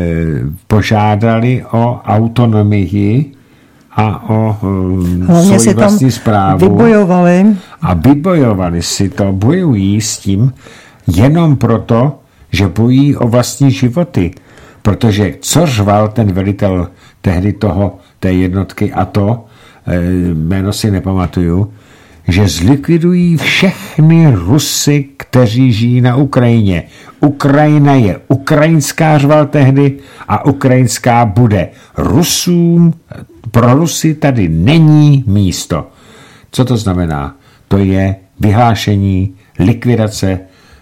požádali o autonomii a o svoji vlastní správu. Vybojovali. A vybojovali si to, bojují s tím jenom proto, že bojují o vlastní životy. Protože co řval ten velitel tehdy té jednotky a to, jméno si nepamatuju, že zlikvidují všechny Rusy, kteří žijí na Ukrajině. Ukrajina je ukrajinská, řval tehdy, a ukrajinská bude. Pro Rusy tady není místo. Co to znamená? To je vyhlášení likvidace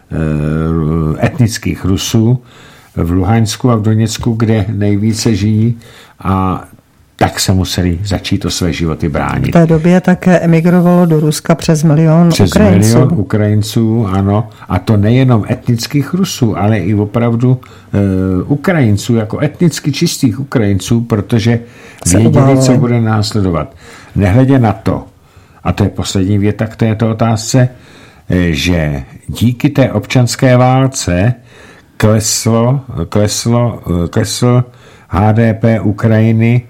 etnických Rusů v Luhansku a v Doněcku, kde nejvíce žijí, a tak se museli začít o své životy bránit. V té době také emigrovalo do Ruska přes milion Ukrajinců, ano. A to nejenom etnických Rusů, ale i opravdu Ukrajinců, jako etnicky čistých Ukrajinců, protože věděli, co bude následovat. Nehledě na to, a to je poslední věta k této otázce, že díky té občanské válce klesl HDP Ukrajiny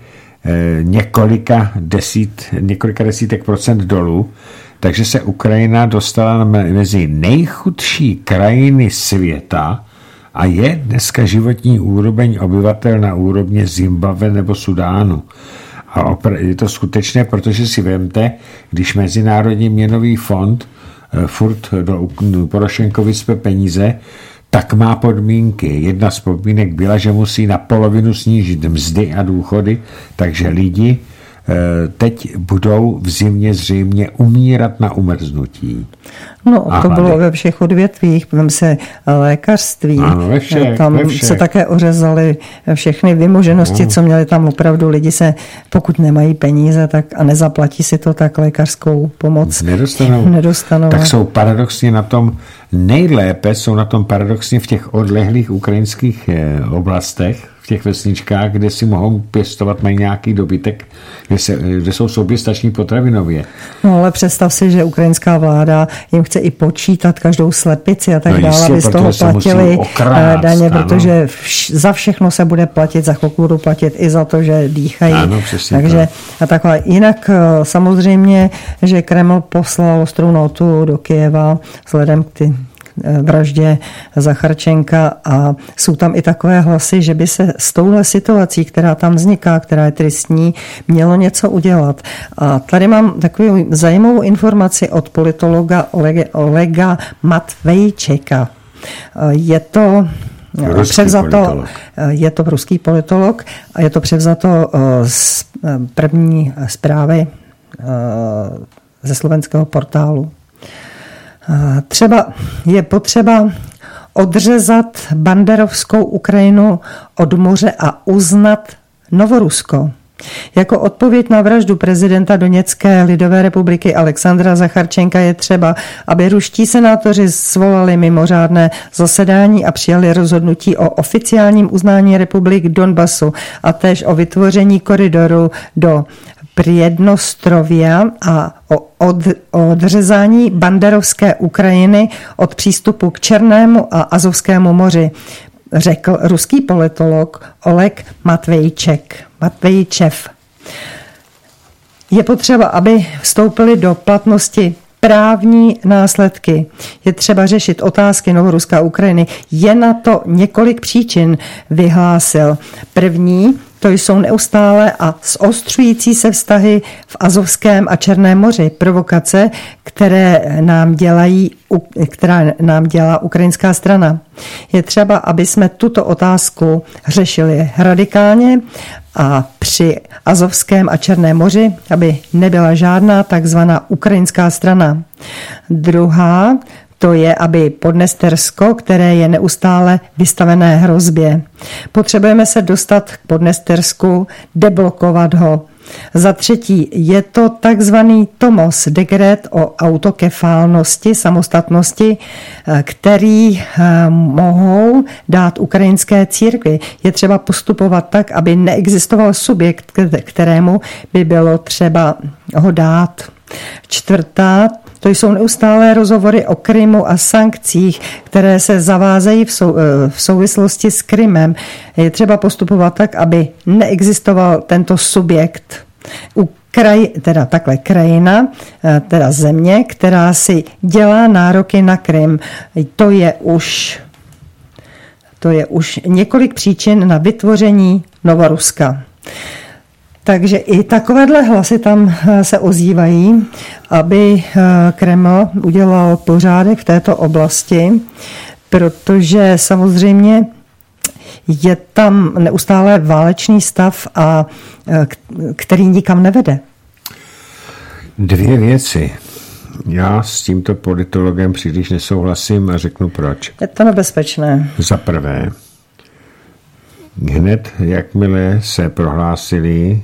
několika desítek procent dolů, takže se Ukrajina dostala mezi nejchudší krajiny světa a je dneska životní úroveň obyvatel na úrovni Zimbabwe nebo Sudánu. A je to skutečné, protože si vemte, když Mezinárodní měnový fond furt do Porošenkovi spe peníze, tak má podmínky. Jedna z podmínek byla, že musí na polovinu snížit mzdy a důchody, takže lidi teď budou v zimě zřejmě umírat na umrznutí. No, to bylo ve všech odvětvích, vem se lékařství. Ano, tam se také ořezaly všechny vymoženosti, co měli tam opravdu lidi se, pokud nemají peníze tak a nezaplatí si to, tak lékařskou pomoc nedostanou. Tak jsou paradoxně na tom nejlépe, v těch odlehlých ukrajinských oblastech, v těch vesničkách, kde si mohou pěstovat, mají nějaký dobytek, kde jsou soběstační potravinově. No ale představ si, že ukrajinská vláda jim chce i počítat každou slepici a tak dále, aby z toho platili daně, protože za všechno se bude platit, za chvilku budou platit i za to, že dýchají. Ano, takže a takhle. Jinak samozřejmě, že Kreml poslal ostrou notu do Kyjeva vzhledem k vraždě Zacharčenka a jsou tam i takové hlasy, že by se s touhle situací, která tam vzniká, která je tristní, mělo něco udělat. A tady mám takovou zajímavou informaci od politologa Olega Matvejčeka. Je to ruský politolog a je to převzato z první zprávy ze slovenského portálu. Je potřeba odřezat banderovskou Ukrajinu od moře a uznat Novorusko. Jako odpověď na vraždu prezidenta Doněcké lidové republiky Alexandra Zacharčenka je třeba, aby ruští senátoři svolali mimořádné zasedání a přijali rozhodnutí o oficiálním uznání republik Donbasu a též o vytvoření koridoru do Priednostrovia a o odřezání banderovské Ukrajiny od přístupu k Černému a Azovskému moři, řekl ruský politolog Oleg Matvejčev. Je potřeba, aby vstoupily do platnosti právní následky. Je třeba řešit otázky Novoruska a Ukrajiny. Je na to několik příčin, vyhlásil. První, to jsou neustále a zostřující se vztahy v Azovském a Černém moři. Provokace, která nám dělá ukrajinská strana. Je třeba, aby jsme tuto otázku řešili radikálně a při Azovském a Černém moři, aby nebyla žádná takzvaná ukrajinská strana. Druhá, to je, aby Podnestersko, které je neustále vystavené hrozbě. Potřebujeme se dostat k Podnestersku, deblokovat ho. Za třetí je to takzvaný Tomos, dekret o autokefálnosti, samostatnosti, který mohou dát ukrajinské církvi. Je třeba postupovat tak, aby neexistoval subjekt, kterému by bylo třeba ho dát. Čtvrtá, to jsou neustálé rozhovory o Krymu a sankcích, které se zavázejí v souvislosti s Krymem. Je třeba postupovat tak, aby neexistoval tento subjekt. Krajina, teda země, která si dělá nároky na Krym. To je už několik příčin na vytvoření Novoruska. Takže i takovéhle hlasy tam se ozývají, aby Kreml udělal pořádek v této oblasti, protože samozřejmě je tam neustále válečný stav, a který nikam nevede. Dvě věci. Já s tímto politologem příliš nesouhlasím a řeknu proč. Je to nebezpečné. Za prvé, hned jakmile se prohlásili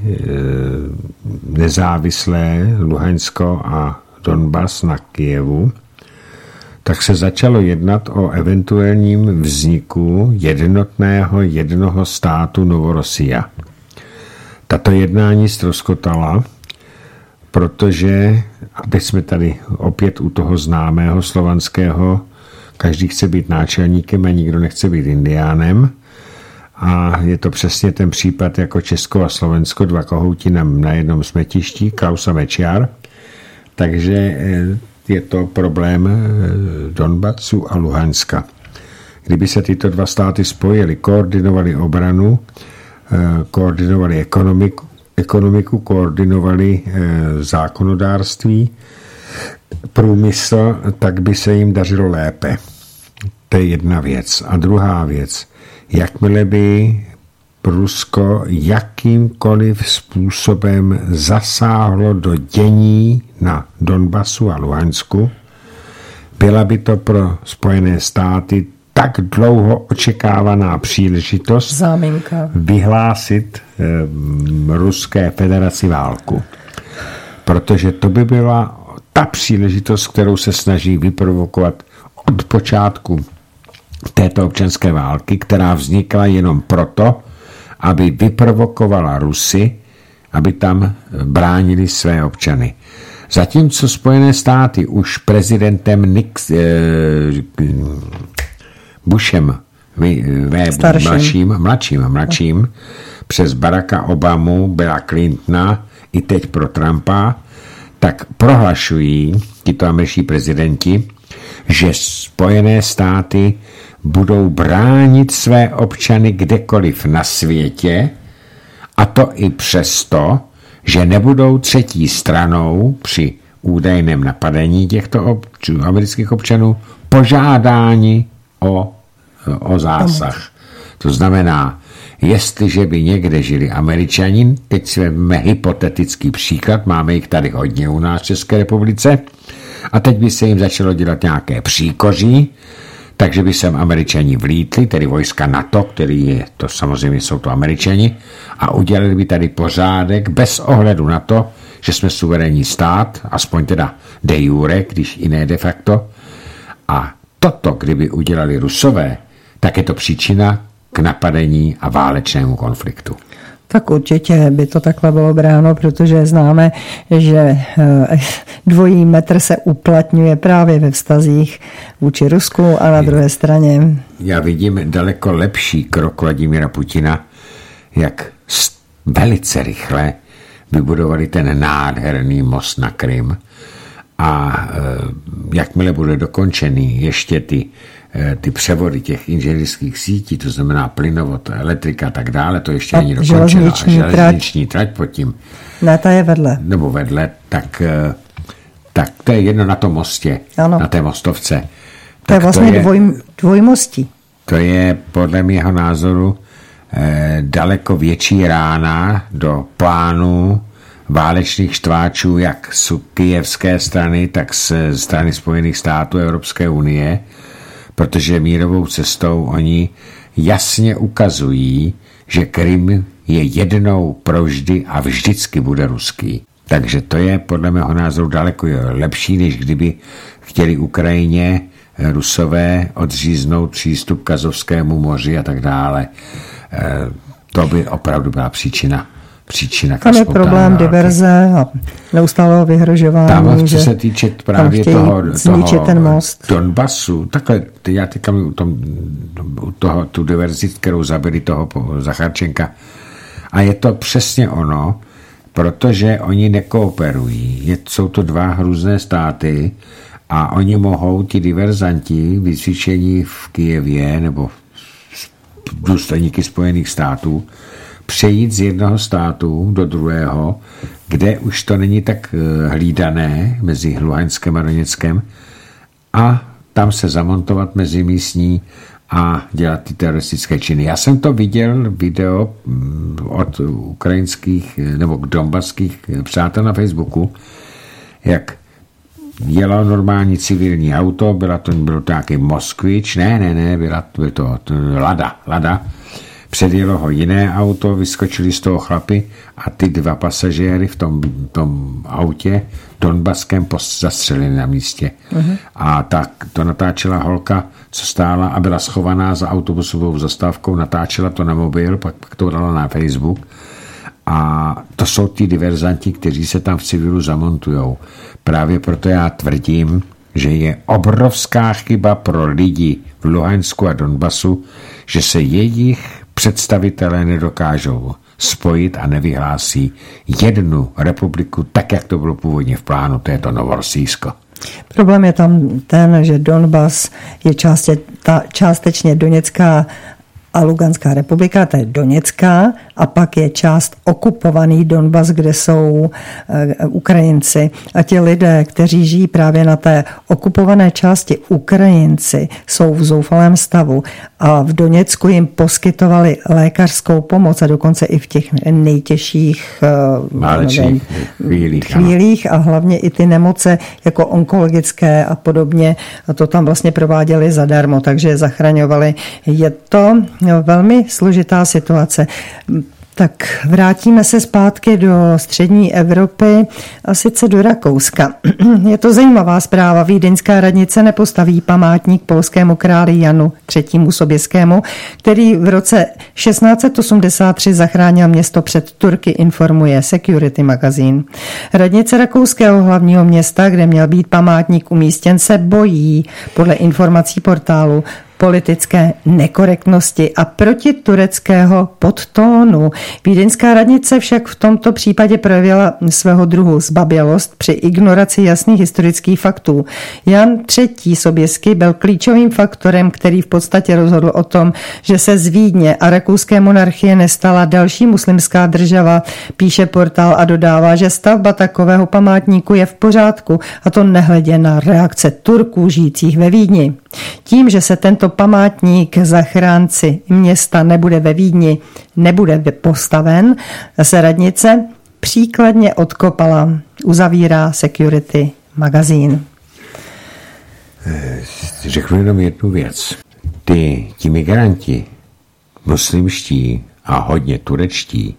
nezávislé Luhansko a Donbas na Kyjevu, tak se začalo jednat o eventuálním vzniku jednoho státu Novorosia. Tato jednání ztroskotala, protože, aby jsme tady opět u toho známého slovanského, každý chce být náčelníkem a nikdo nechce být indiánem, A je to přesně ten případ jako Česko a Slovensko, dva kohouti na jednom smetišti, Klaus a Mečiar. Takže je to problém Donbasu a Luhanska. Kdyby se tyto dva státy spojily, koordinovali obranu, koordinovali ekonomiku, koordinovali zákonodárství, průmysl, tak by se jim dařilo lépe. To je jedna věc. A druhá věc, jakmile by Rusko jakýmkoliv způsobem zasáhlo do dění na Donbasu a Luhansku, byla by to pro Spojené státy tak dlouho očekávaná příležitost záminka vyhlásit Ruské federaci válku. Protože to by byla ta příležitost, kterou se snaží vyprovokovat od počátku této občanské války, která vznikla jenom proto, aby vyprovokovala Rusy, aby tam bránili své občany. Zatímco Spojené státy už prezidentem Bushem mladším přes Baracka Obamu, Billa Clintona i teď pro Trumpa, tak prohlašují tito američtí prezidenti, že Spojené státy budou bránit své občany kdekoliv na světě, a to i přesto, že nebudou třetí stranou při údajném napadení těchto amerických občanů požádáni o zásah. To znamená, jestliže by někde žili Američani, teď si vezmeme hypotetický příklad, máme jich tady hodně u nás v České republice, a teď by se jim začalo dělat nějaké příkoří, takže by sem Američani vlítli, tedy vojska NATO, který je, to samozřejmě jsou to Američani, a udělali by tady pořádek bez ohledu na to, že jsme suverénní stát, aspoň teda de jure, když i ne de facto. A toto, kdyby udělali Rusové, tak je to příčina k napadení a válečnému konfliktu. Tak určitě by to takhle bylo bráno, protože známe, že dvojí metr se uplatňuje právě ve vztazích vůči Rusku a na druhé straně. Já vidím daleko lepší krok Vladimira Putina, jak velice rychle vybudovali ten nádherný most na Krym, a jakmile bude dokončený ještě ty převody těch inženýrských sítí, to znamená plynovod, elektrika a tak dále, to ještě není dokončeno. Železniční trať pod tím. Ne, ta je vedle. Nebo vedle, tak to je jedno na tom mostě, ano. Na té mostovce. To je vlastně dvojmostí. To je podle mého názoru daleko větší rána do plánu válečných štváčů jak z kyjevské strany, tak z strany Spojených států Evropské unie, protože mírovou cestou oni jasně ukazují, že Krym je jednou provždy a vždycky bude ruský. Takže to je podle mého názoru daleko lepší, než kdyby chtěli Ukrajině Rusové odříznout přístup k Azovskému moři a tak dále. To by opravdu byla příčina tam je problém diverze a neustálého vyhrožování. Tam, co se týče právě toho ten most. Donbasu, takhle, já teďka tu diverzit, kterou zabili toho Zacharčenka. A je to přesně ono, protože oni nekooperují. Jsou to dva různé státy a oni mohou, ti diverzanti, vycvičení v Kyjevě nebo důstojníky Spojených států, přejít z jednoho státu do druhého, kde už to není tak hlídané mezi Luhanskem a Doněckem, a tam se zamontovat mezi místní a dělat ty teroristické činy. Já jsem to viděl video od ukrajinských nebo donbaských přátel na Facebooku, jak jelo normální civilní auto, byl to nějaký Moskvič, byla to Lada. Předjelo ho jiné auto, vyskočili z toho chlapi a ty dva pasažéry v tom autě donbaském zastřelili na místě. Uh-huh. A tak to natáčela holka, co stála a byla schovaná za autobusovou zastávkou, natáčela to na mobil, pak to dala na Facebook. A to jsou ty diverzanti, kteří se tam v civilu zamontujou. Právě proto já tvrdím, že je obrovská chyba pro lidi v Luhansku a Donbasu, že se jejich představitelé nedokážou spojit a nevyhlásí jednu republiku, tak jak to bylo původně v plánu, to je to Novorossijsko. Problém je tam ten, že Donbas je částečně Doněcká a Luganská republika, to je Doněcká, a pak je část okupovaný Donbas, kde jsou Ukrajinci. A ti lidé, kteří žijí právě na té okupované části, Ukrajinci, jsou v zoufalém stavu a v Doněcku jim poskytovali lékařskou pomoc a dokonce i v těch nejtěžších chvílích a hlavně i ty nemoce jako onkologické a podobně, a to tam vlastně prováděli zadarmo, takže je zachraňovali. Je to velmi složitá situace. Tak vrátíme se zpátky do střední Evropy a sice do Rakouska. Je to zajímavá zpráva. Vídeňská radnice nepostaví památník polskému králi Janu III. Soběskému, který v roce 1683 zachránil město před Turky, informuje Security magazín. Radnice rakouského hlavního města, kde měl být památník umístěn, se bojí podle informací portálu politické nekorektnosti a protitureckého podtónu. Vídeňská radnice však v tomto případě projevila svého druhu zbabělost při ignoraci jasných historických faktů. Jan III. Soběský byl klíčovým faktorem, který v podstatě rozhodl o tom, že se z Vídně a rakouské monarchie nestala další muslimská država, píše portál a dodává, že stavba takového památníku je v pořádku, a to nehledě na reakce Turků žijících ve Vídni. Tím, že se tento památník zachránci města nebude ve Vídni, nebude postaven, se radnice příkladně odkopala, uzavírá Security magazín. Řeknu jenom jednu věc. Ti migranti, muslimští a hodně turečtí,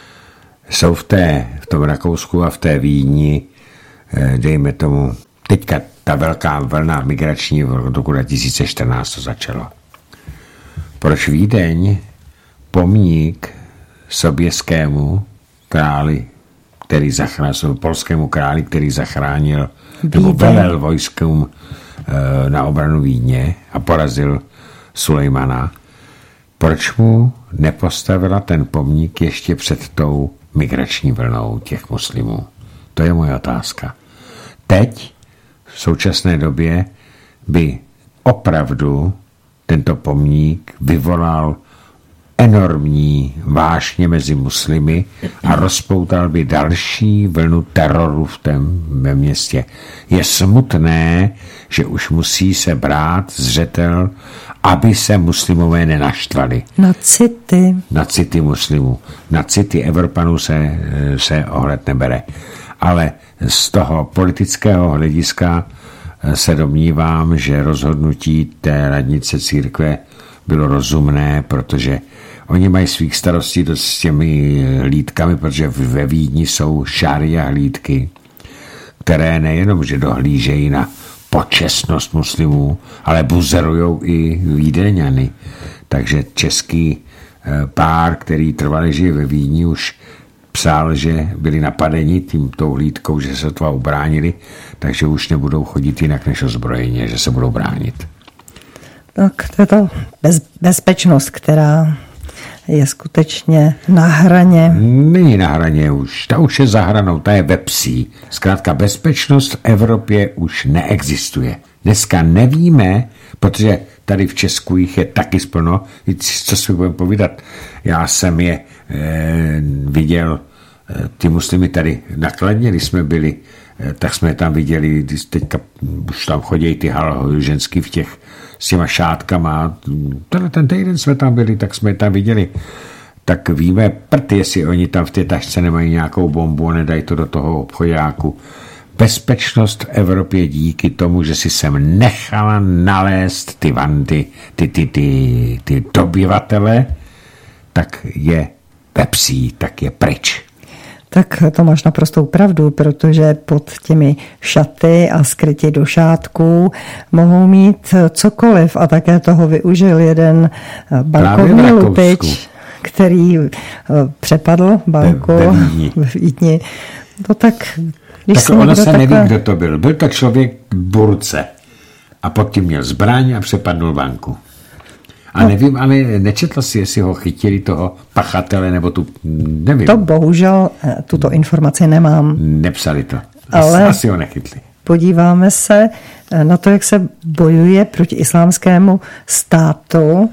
jsou v tom Rakousku a v té Vídni, dejme tomu, teďka ta velká vlna migrační v roku 2014 to začalo. Proč Vídeň pomník Soběskému králi, který zachránil, polskému králi, který zachránil, nebo velel vojskům na obranu Vídně a porazil Sulejmana, proč mu nepostavila ten pomník ještě před tou migrační vlnou těch muslimů? To je moje otázka. Teď v současné době by opravdu tento pomník vyvolal enormní vášně mezi muslimy a rozpoutal by další vlnu teroru v tom městě. Je smutné, že už musí se brát zřetel, aby se muslimové nenaštvali. Na city muslimů. Na city Evropanů se ohled nebere. Ale z toho politického hlediska se domnívám, že rozhodnutí té radnice církve bylo rozumné, protože oni mají svých starostí s těmi hlídkami, protože ve Vídni jsou šária hlídky, které nejenom, že dohlížejí na počestnost muslimů, ale buzerujou i Vídeňany. Takže český pár, který trvale žije ve Vídni, už psal, že byli napadeni tímto hlídkou, že se to ubránili, takže už nebudou chodit jinak než ozbrojeně, že se budou bránit. Tak to je to bezpečnost, která je skutečně na hraně. Není na hraně už, ta už je za hranou, ta je ve psí. Zkrátka bezpečnost v Evropě už neexistuje. Dneska nevíme, protože tady v Česku jich je taky splno, co si budeme povídat. Já jsem je viděl, ty muslimy tady na Kladně, když jsme byli, tak jsme tam viděli, teďka už tam chodí ty ženský v těch s těma šátkama. Ten týden jsme tam byli, tak jsme tam viděli. Tak víme prd, jestli oni tam v té tašce nemají nějakou bombu a nedají to do toho obchodáku. Bezpečnost v Evropě díky tomu, že si sem nechala nalézt ty vandy, ty dobyvatele, tak je ve psí, tak je pryč. Tak to máš naprostou pravdu, protože pod těmi šaty a skryti do šátků mohou mít cokoliv a také toho využil jeden bankovní lupič, který přepadl banku ve Vídni. No tak ono se neví, kdo to byl. Byl to člověk burce a pod tím měl zbraň a přepadnul banku. A nevím, ale nečetla si, jestli ho chytili toho pachatele, nebo tu, nevím. To bohužel, tuto informaci nemám. Nepsali to. Ale asi ho nechytli. Podíváme se na to, jak se bojuje proti islámskému státu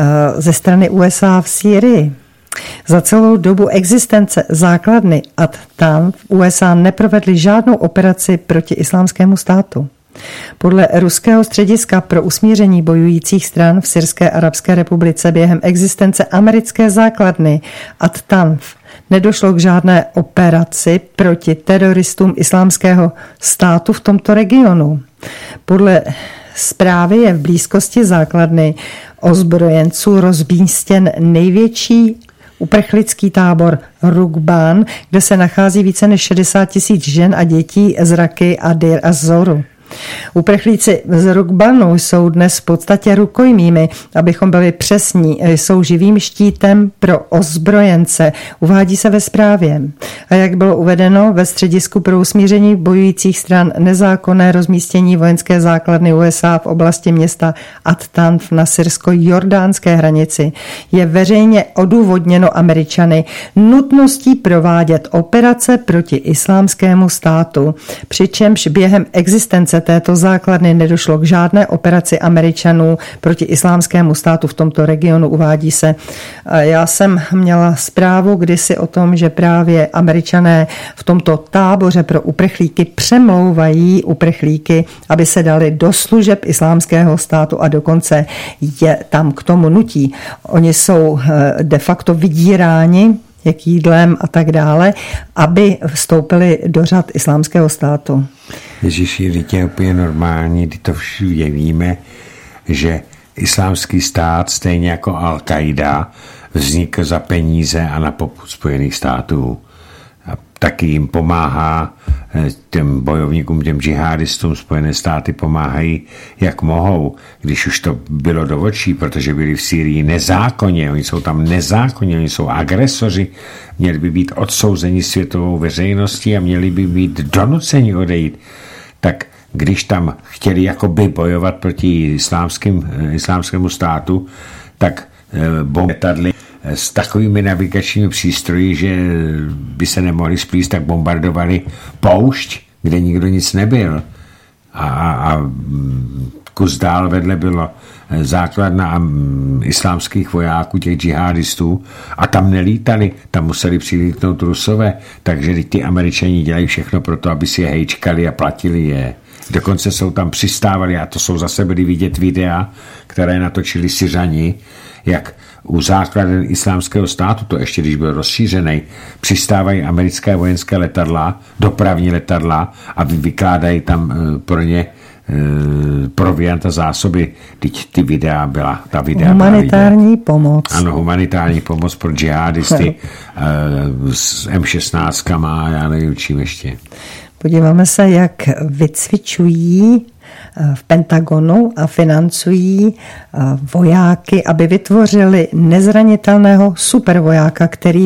ze strany USA v Sýrii. Za celou dobu existence základny At-Tanf v USA neprovedli žádnou operaci proti islámskému státu. Podle ruského střediska pro usmíření bojujících stran v Syrské arabské republice během existence americké základny At-Tanf nedošlo k žádné operaci proti teroristům islámského státu v tomto regionu. Podle zprávy je v blízkosti základny ozbrojenců rozmístěn největší uprchlický tábor Rukban, kde se nachází více než 60 000 žen a dětí z Raky a Deir az-Zoru. Uprchlíci z Rukbanu jsou dnes v podstatě rukojmími, abychom byli přesní, jsou živým štítem pro ozbrojence, uvádí se ve zprávě. A jak bylo uvedeno ve středisku pro usmíření bojujících stran, nezákonné rozmístění vojenské základny USA v oblasti města At-Tanf na syrsko-jordánské hranici je veřejně odůvodněno Američany nutností provádět operace proti islámskému státu, přičemž během existence této základny nedošlo k žádné operaci Američanů proti islámskému státu v tomto regionu, uvádí se. Já jsem měla zprávu kdysi o tom, že právě Američané v tomto táboře pro uprchlíky přemlouvají uprchlíky, aby se dali do služeb islámského státu a dokonce je tam k tomu nutí. Oni jsou de facto vydíráni jak jídlem a tak dále, aby vstoupili do řad islámského státu. Ježíši, teď je úplně normální, když to všichni víme, že islámský stát, stejně jako Al-Qaida, vznikl za peníze a na popud Spojených států. A taky jim pomáhá těm bojovníkům, těm džihadistům. Spojené státy pomáhají, jak mohou, když už to bylo do očí, protože byli v Sýrii nezákonně, oni jsou tam nezákonně, oni jsou agresoři, měli by být odsouzeni světovou veřejností a měli by být donuceni odejít. Tak když tam chtěli jakoby bojovat proti islámskému státu, tak letadly s takovými navigačními přístroji, že by se nemohli splíst, tak bombardovali poušť, kde nikdo nic nebyl. A kus dál vedle bylo základna islámských vojáků, těch džihadistů, a tam nelítali, tam museli přilítnout Rusové, takže ty Američani dělají všechno pro to, aby si je hejčkali a platili je. Dokonce jsou tam přistávali, a to jsou zase byly vidět videa, které natočili Syřani, jak u základen islámského státu, to ještě když byl rozšířený, přistávají americké vojenské letadla, dopravní letadla a vykládají tam pro ně proviant a zásoby. Teď ty videa byla, ta videa humanitární pomoc. Ano, humanitární pomoc pro džihadisty s M16 a já nevím čím ještě. Podíváme se, jak vycvičují v Pentagonu a financují vojáky, aby vytvořili nezranitelného supervojáka, který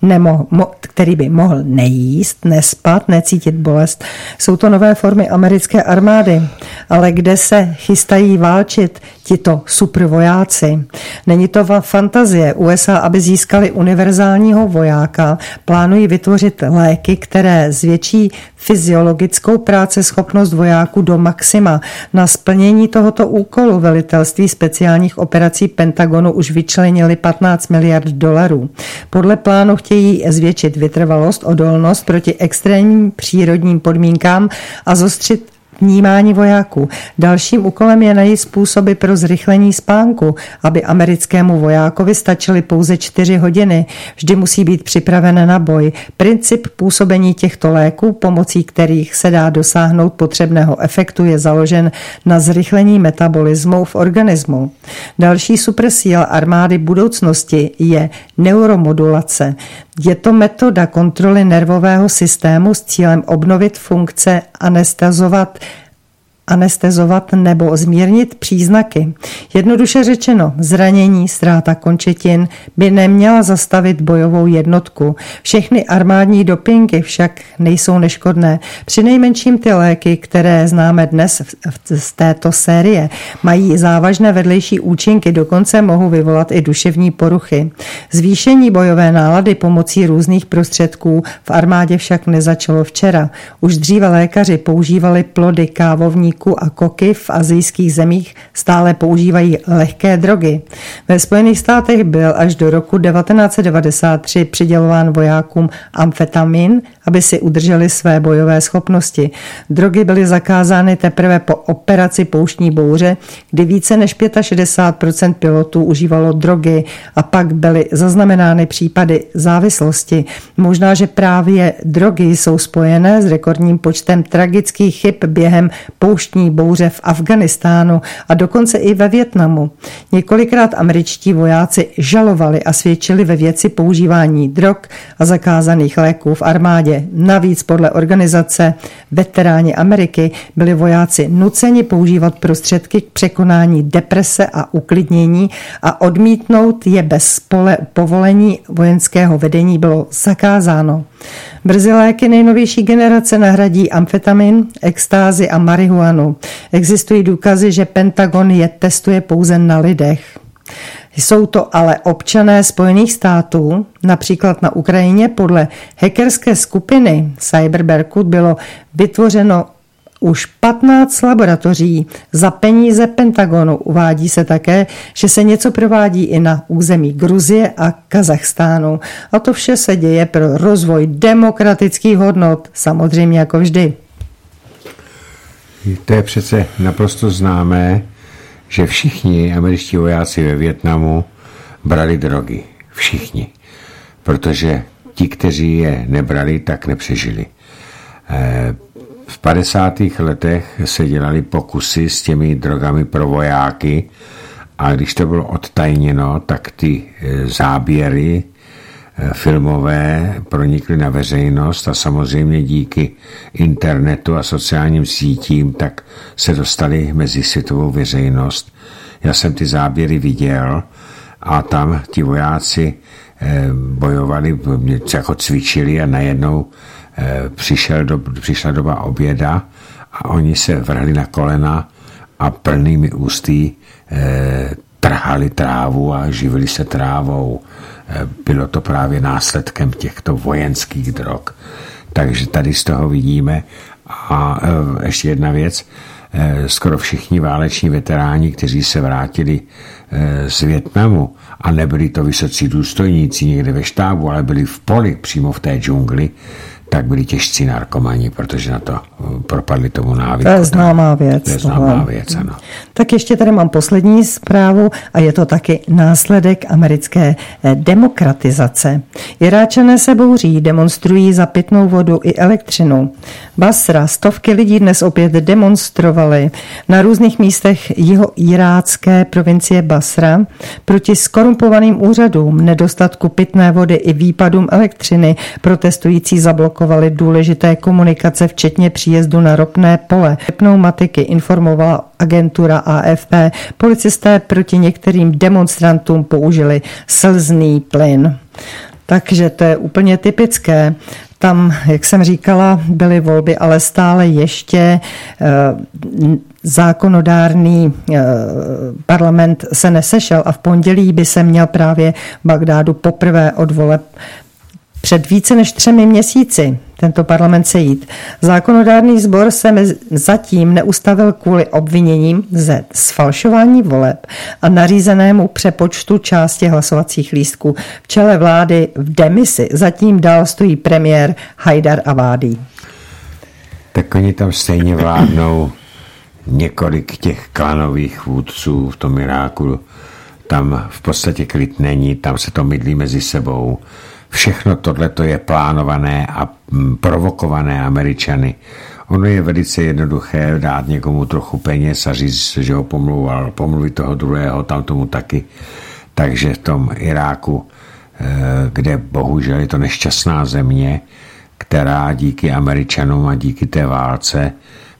by mohl nejíst, nespat, necítit bolest. Jsou to nové formy americké armády, ale kde se chystají válčit tito supervojáci? Není to fantazie. USA, aby získali univerzálního vojáka, plánují vytvořit léky, které zvětší fyziologickou práceschopnost vojáků do maxima. Na splnění tohoto úkolu velitelství speciálních operací Pentagonu už vyčlenili $15 miliard. Podle plánu chtějí zvětšit vytrvalost, odolnost proti extrémním přírodním podmínkám a zostřit vnímání vojáků. Dalším úkolem je najít způsoby pro zrychlení spánku, aby americkému vojákovi stačily pouze 4 hodiny. Vždy musí být připraven na boj. Princip působení těchto léků, pomocí kterých se dá dosáhnout potřebného efektu, je založen na zrychlení metabolismu v organismu. Další supersíla armády budoucnosti je neuromodulace. Je to metoda kontroly nervového systému s cílem obnovit funkce, anestezovat nebo zmírnit příznaky. Jednoduše řečeno, zranění, ztráta končetin by neměla zastavit bojovou jednotku. Všechny armádní dopingy však nejsou neškodné. Přinejmenším ty léky, které známe dnes z této série, mají závažné vedlejší účinky, dokonce mohou vyvolat i duševní poruchy. Zvýšení bojové nálady pomocí různých prostředků v armádě však nezačalo včera. Už dříve lékaři používali plody kávovníku a koky, v asijských zemích stále používají lehké drogy. Ve Spojených státech byl až do roku 1993 přidělován vojákům amfetamin, aby si udrželi své bojové schopnosti. Drogy byly zakázány teprve po operaci Pouštní bouře, kdy více než 65% pilotů užívalo drogy a pak byly zaznamenány případy závislosti. Možná, že právě drogy jsou spojené s rekordním počtem tragických chyb během Pouštní bouře v Afghánistánu a dokonce i ve Vietnamu. Několikrát američtí vojáci žalovali a svědčili ve věci používání drog a zakázaných léků v armádě. Navíc podle organizace Veteráni Ameriky byli vojáci nuceni používat prostředky k překonání deprese a uklidnění a odmítnout je bez povolení vojenského vedení bylo zakázáno. Brzy léky nejnovější generace nahradí amfetamin, extázi a marihuanu. Existují důkazy, že Pentagon je testuje pouze na lidech. Jsou to ale občané Spojených států, například na Ukrajině podle hackerské skupiny Cyber Berkut bylo vytvořeno už 15 laboratoří za peníze Pentagonu. Uvádí se také, že se něco provádí i na území Gruzie a Kazachstánu. A to vše se děje pro rozvoj demokratických hodnot, samozřejmě jako vždy. To je přece naprosto známé, že všichni američtí vojáci ve Vietnamu brali drogy. Všichni. Protože ti, kteří je nebrali, tak nepřežili. V 50. letech se dělaly pokusy s těmi drogami pro vojáky a když to bylo odtajněno, tak ty záběry filmové pronikly na veřejnost a samozřejmě díky internetu a sociálním sítím tak se dostali mezi světovou veřejnost. Já jsem ty záběry viděl a tam ti vojáci bojovali, jako cvičili a najednou přišla doba oběda a oni se vrhli na kolena a plnými ústy trhali trávu a živili se trávou. Bylo to právě následkem těchto vojenských drog. Takže tady z toho vidíme. A ještě jedna věc, skoro všichni váleční veteráni, kteří se vrátili z Vietnamu a nebyli to vysocí důstojníci někde ve štábu, ale byli v poli, přímo v té džungli, tak byli těžcí narkomani, protože na to propadli tomu návyku. To je známá věc. To je známá věc, ano. Tak ještě tady mám poslední zprávu a je to taky následek americké demokratizace. Iráčané se bouří, demonstrují za pitnou vodu i elektřinu. Basra, stovky lidí dnes opět demonstrovali na různých místech jihoirácké provincie Basra proti skorumpovaným úřadům, nedostatku pitné vody i výpadům elektřiny. Protestující zablokovali důležité komunikace, včetně příjezdu na ropné pole. Pneumatiky, informovala agentura AFP. Policisté proti některým demonstrantům použili slzný plyn. Takže to je úplně typické. Tam, jak jsem říkala, byly volby, ale stále ještě zákonodárný parlament se nesešel a v pondělí by se měl právě v Bagdádu poprvé od voleb před více než 3 měsíci tento parlament sejít. Zákonodárný sbor se zatím neustavil kvůli obviněním ze sfalšování voleb a nařízenému přepočtu části hlasovacích lístků. V čele vlády v demisi zatím dál stojí premiér Haidar Abadi. Tak oni tam stejně vládnou několik těch klanových vůdců v tom Iráku. Tam v podstatě klid není, tam se to mydlí mezi sebou. Všechno tohleto je plánované a provokované Američany. Ono je velice jednoduché dát někomu trochu peněz a říct, že ho pomlouval, pomluvit toho druhého, tam tomu taky. Takže v tom Iráku, kde bohužel je to nešťastná země, která díky Američanům a díky té válce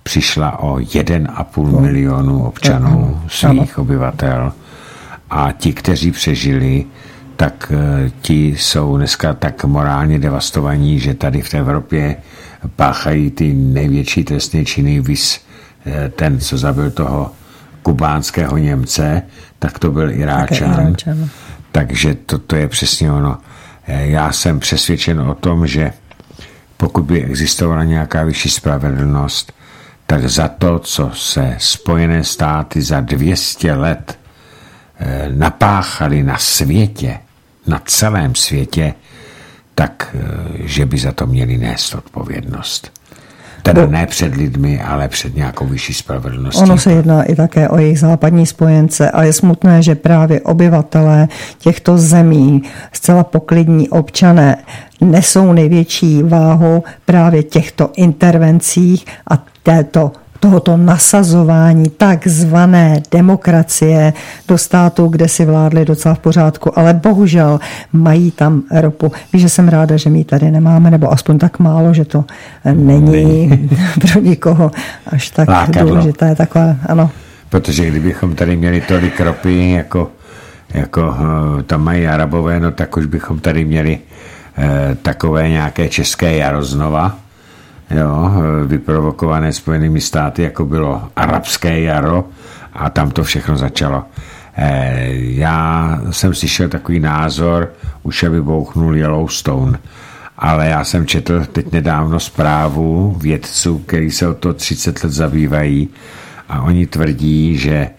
přišla o 1,5 milionu občanů, svých obyvatel. A ti, kteří přežili, tak ti jsou dneska tak morálně devastovaní, že tady v Evropě páchají ty největší trestné činy, viz ten, co zabil toho kubánského Němce, tak to byl Iráčan. Takže to je přesně ono. Já jsem přesvědčen o tom, že pokud by existovala nějaká vyšší spravedlnost, tak za to, co se Spojené státy za 200 let napáchali na světě, na celém světě, tak že by za to měli nést odpovědnost. Teda ne před lidmi, ale před nějakou vyšší spravedlností. Ono se jedná i také o jejich západní spojence a je smutné, že právě obyvatelé těchto zemí, zcela poklidní občané, nesou největší váhu právě těchto intervencích a tohoto nasazování takzvané demokracie do státu, kde si vládli docela v pořádku, ale bohužel mají tam ropu. Víš, že jsem ráda, že my ji tady nemáme, nebo aspoň tak málo, že to není pro nikoho až tak důležité. Takové, ano. Protože kdybychom tady měli tolik ropy, jako tam mají Arabové, no tak už bychom tady měli takové nějaké české jaro znova, vyprovokované Spojenými státy, jako bylo arabské jaro a tam to všechno začalo. Já jsem slyšel takový názor, už aby bouchnul Yellowstone, ale já jsem četl teď nedávno zprávu vědců, kteří se o to 30 let zabývají a oni tvrdí, že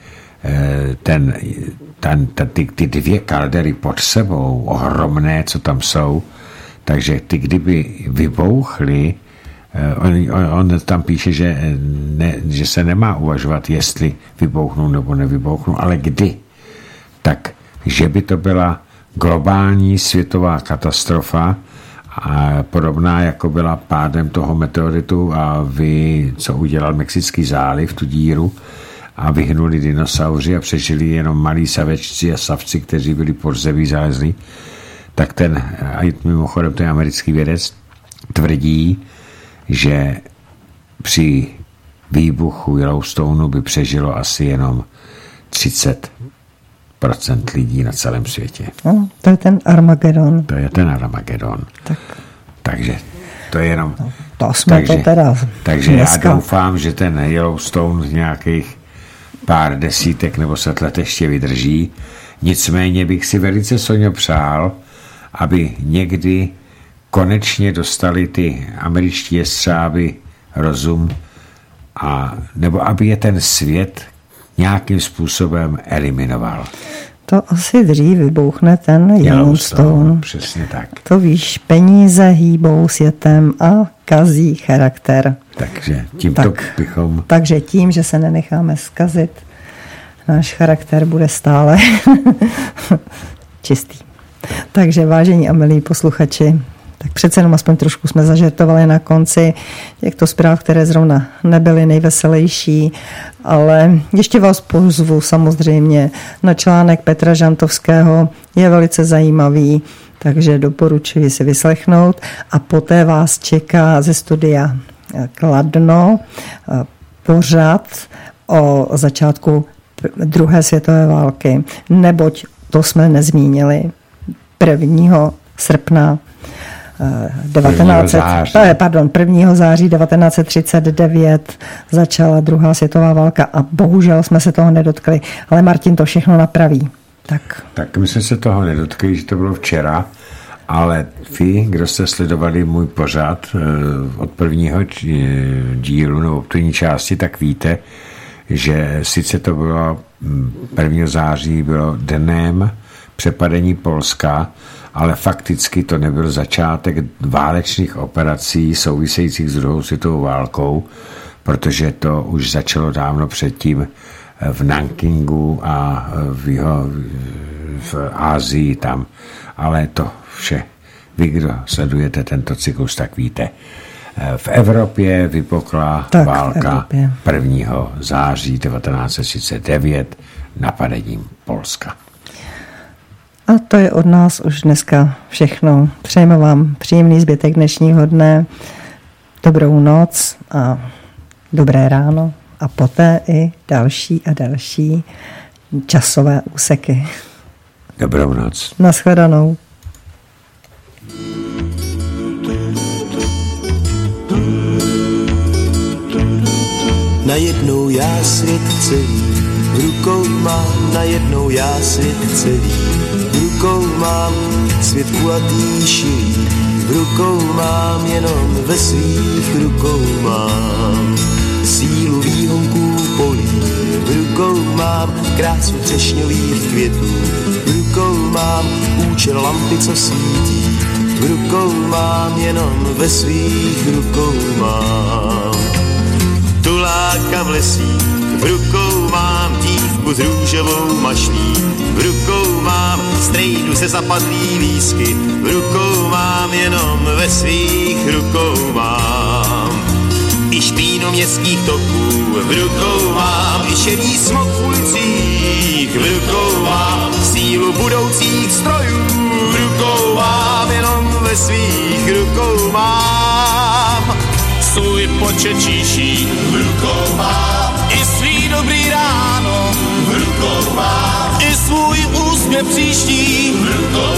ty dvě kaldery pod sebou, ohromné, co tam jsou, takže ty kdyby vybouchly, on tam píše, že se nemá uvažovat, jestli vybouchnou nebo nevybouchnou, ale kdy. Tak, že by to byla globální světová katastrofa, a podobná, jako byla pádem toho meteoritu a co udělal Mexický záliv, tu díru, a vyhnuli dinosauři a přežili jenom malí savečci a savci, kteří byli pod zemí zalezli, tak a mimochodem ten americký vědec tvrdí, že při výbuchu Yellowstoneu by přežilo asi jenom 30% lidí na celém světě. No, to je ten Armagedon. To je ten Armagedon. Takže to je jenom... No, to jsme to teda takže dneska. Já doufám, že ten Yellowstone z nějakých pár desítek nebo set let ještě vydrží. Nicméně bych si velice, Soňo, přál, aby někdy konečně dostali ty američtí jestřáby rozum nebo aby je ten svět nějakým způsobem eliminoval. To asi dřív vybouchne ten Yellowstone. Přesně tak. To víš, peníze hýbou světem a kazí charakter. Takže tímto bychom... Takže tím, že se nenecháme zkazit, náš charakter bude stále čistý. Takže vážení a milí posluchači, tak přece jenom aspoň trošku jsme zažertovali na konci těchto zpráv, které zrovna nebyly nejveselější, ale ještě vás pozvu samozřejmě na článek Petra Žantovského, je velice zajímavý, takže doporučuji si vyslechnout a poté vás čeká ze studia Kladno pořad o začátku druhé světové války, neboť to jsme nezmínili 1. srpna 1. září 1939 začala druhá světová válka a bohužel jsme se toho nedotkli, ale Martin to všechno napraví. Tak my jsme se toho nedotkli, že to bylo včera, ale vy, kdo jste sledovali můj pořad od prvního dílu nebo od první části, tak víte, že sice to bylo 1. září bylo dnem přepadení Polska, ale fakticky to nebyl začátek válečných operací souvisejících s druhou světovou válkou, protože to už začalo dávno předtím v Nankingu a v Asii tam. Ale to vše, vy, kdo sledujete tento cyklus, tak víte. V Evropě vypukla válka 1. září 1939 napadením Polska. A to je od nás už dneska všechno. Přejeme vám příjemný zbytek dnešního dne, dobrou noc a dobré ráno a poté i další a další časové úseky. Dobrou noc. Nashledanou. Najednou já svět celý v rukou mám, najednou já svět celý v rukou mám, svět kulatý širý v rukou mám, jenom ve svých rukou mám. Sílu výhonků polí v rukou mám, krásu třešňových květů v rukou mám, účel lampy, co svítí v rukou mám, jenom ve svých rukou mám. Tuláka v lesích v rukou mám, dívku s růžovou mašlí v rukou mám, strejdu se zapadlý lísky v rukou mám, jenom ve svých rukou mám. I špínu městských toků v rukou mám, i šedý smok v ulicích v rukou mám, sílu budoucích strojů v rukou mám, jenom ve svých rukou mám. Svůj počet číší v rukou mám, i svý dobrý ráno v rukou mám, i svůj úsměv příští v rukou